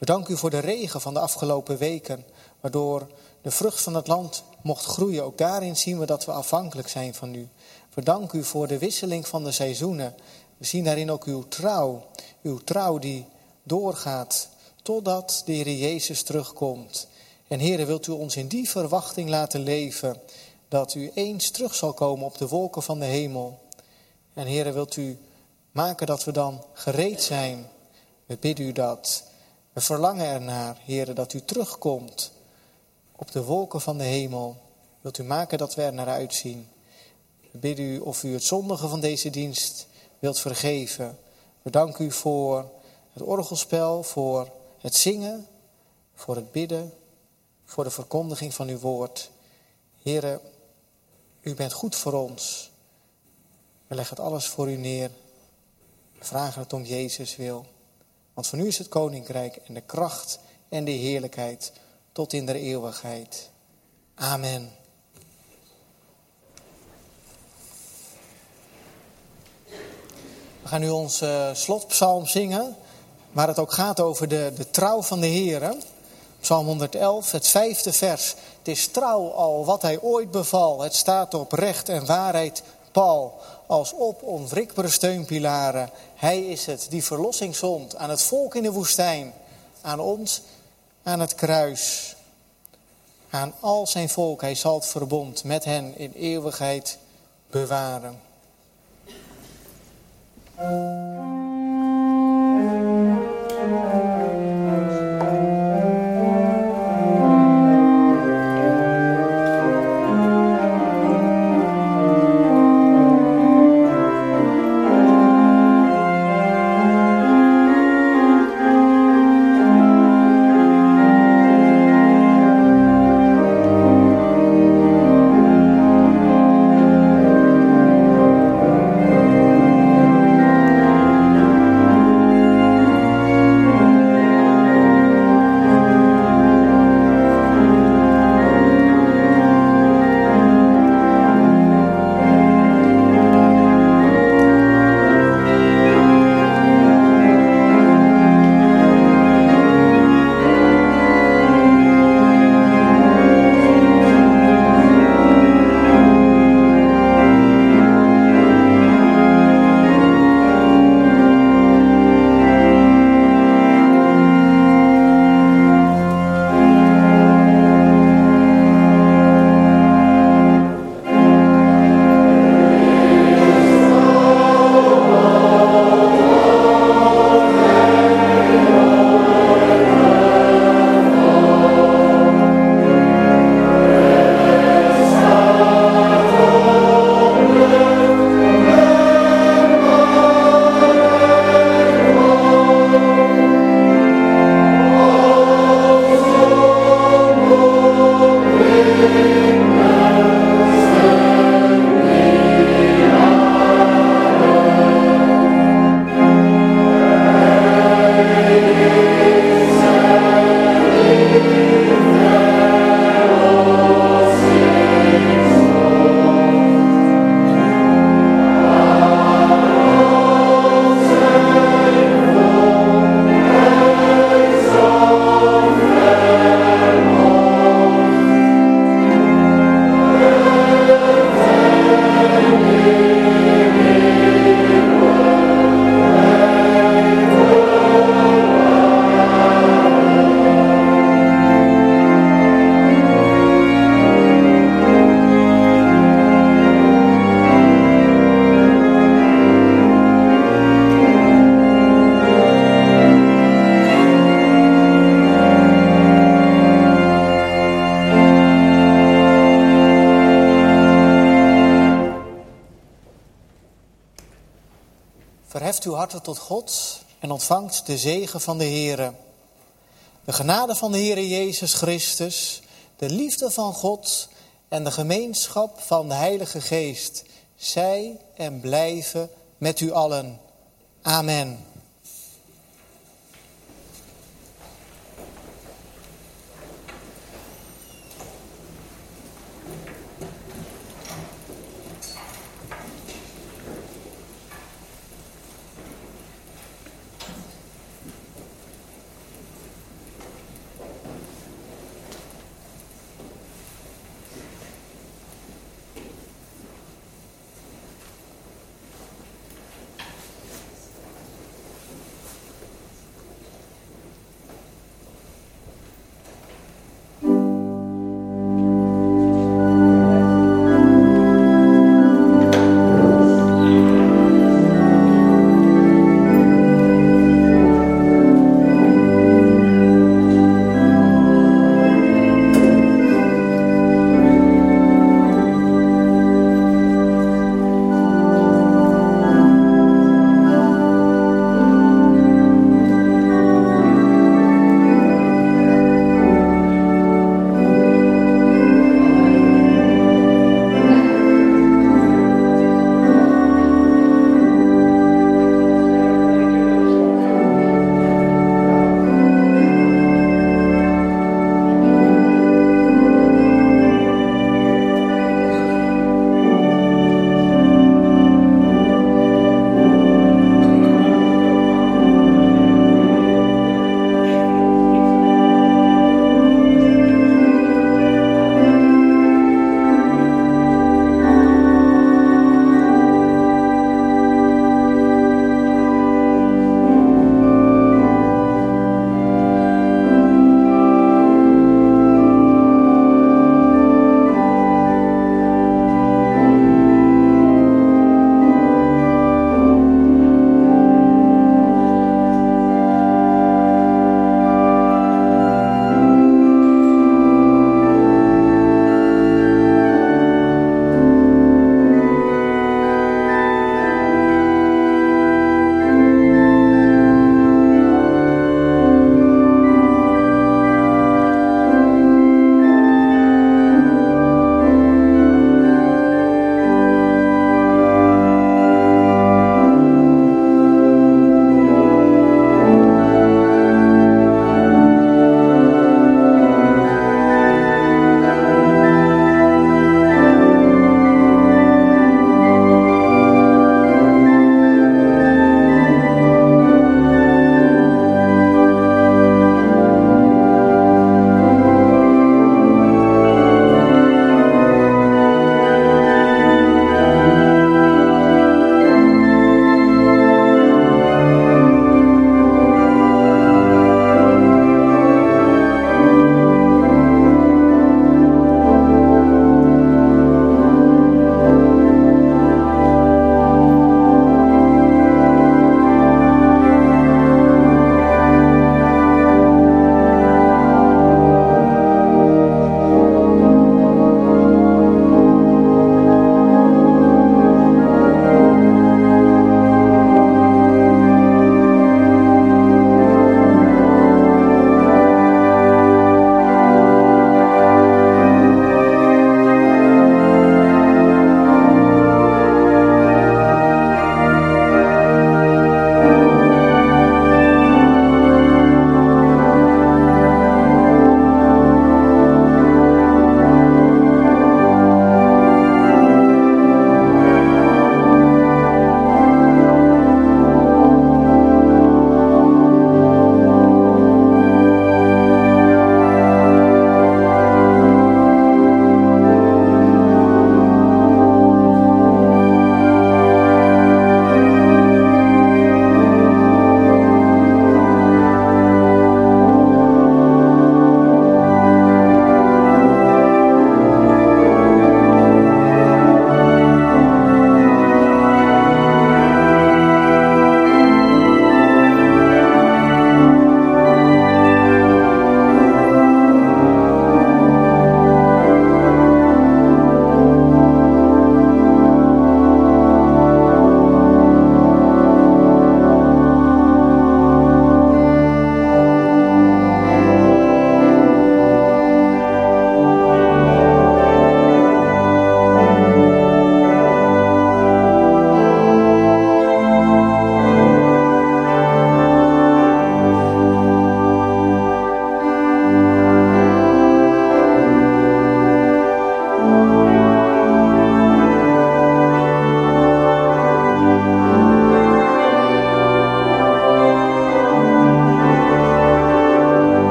Speaker 2: We danken u voor de regen van de afgelopen weken, waardoor de vrucht van het land mocht groeien. Ook daarin zien we dat we afhankelijk zijn van u. We danken u voor de wisseling van de seizoenen. We zien daarin ook uw trouw die doorgaat totdat de Heer Jezus terugkomt. En Heere, wilt u ons in die verwachting laten leven, dat u eens terug zal komen op de wolken van de hemel. En Heere, wilt u maken dat we dan gereed zijn. We bidden u dat. We verlangen ernaar, Heere, dat u terugkomt op de wolken van de hemel. Wilt u maken dat we er naar uitzien. We bidden u of u het zondige van deze dienst wilt vergeven. We danken u voor het orgelspel, voor het zingen, voor het bidden, voor de verkondiging van uw woord. Heere, u bent goed voor ons. We leggen het alles voor u neer. We vragen het om Jezus wil. Want van u is het koninkrijk en de kracht en de heerlijkheid tot in der eeuwigheid. Amen. We gaan nu onze slotpsalm zingen, waar het ook gaat over de trouw van de Heere. Psalm 111, het 5e vers. Het is trouw al wat hij ooit beval. Het staat op recht en waarheid pal. Als op onwrikbare steunpilaren. Hij is het die verlossing zond aan het volk in de woestijn. Aan ons, aan het kruis. Aan al zijn volk, hij zal het verbond met hen in eeuwigheid bewaren. Verheft uw harten tot God en ontvangt de zegen van de Heere. De genade van de Heere Jezus Christus, de liefde van God en de gemeenschap van de Heilige Geest, zij en blijven met u allen. Amen.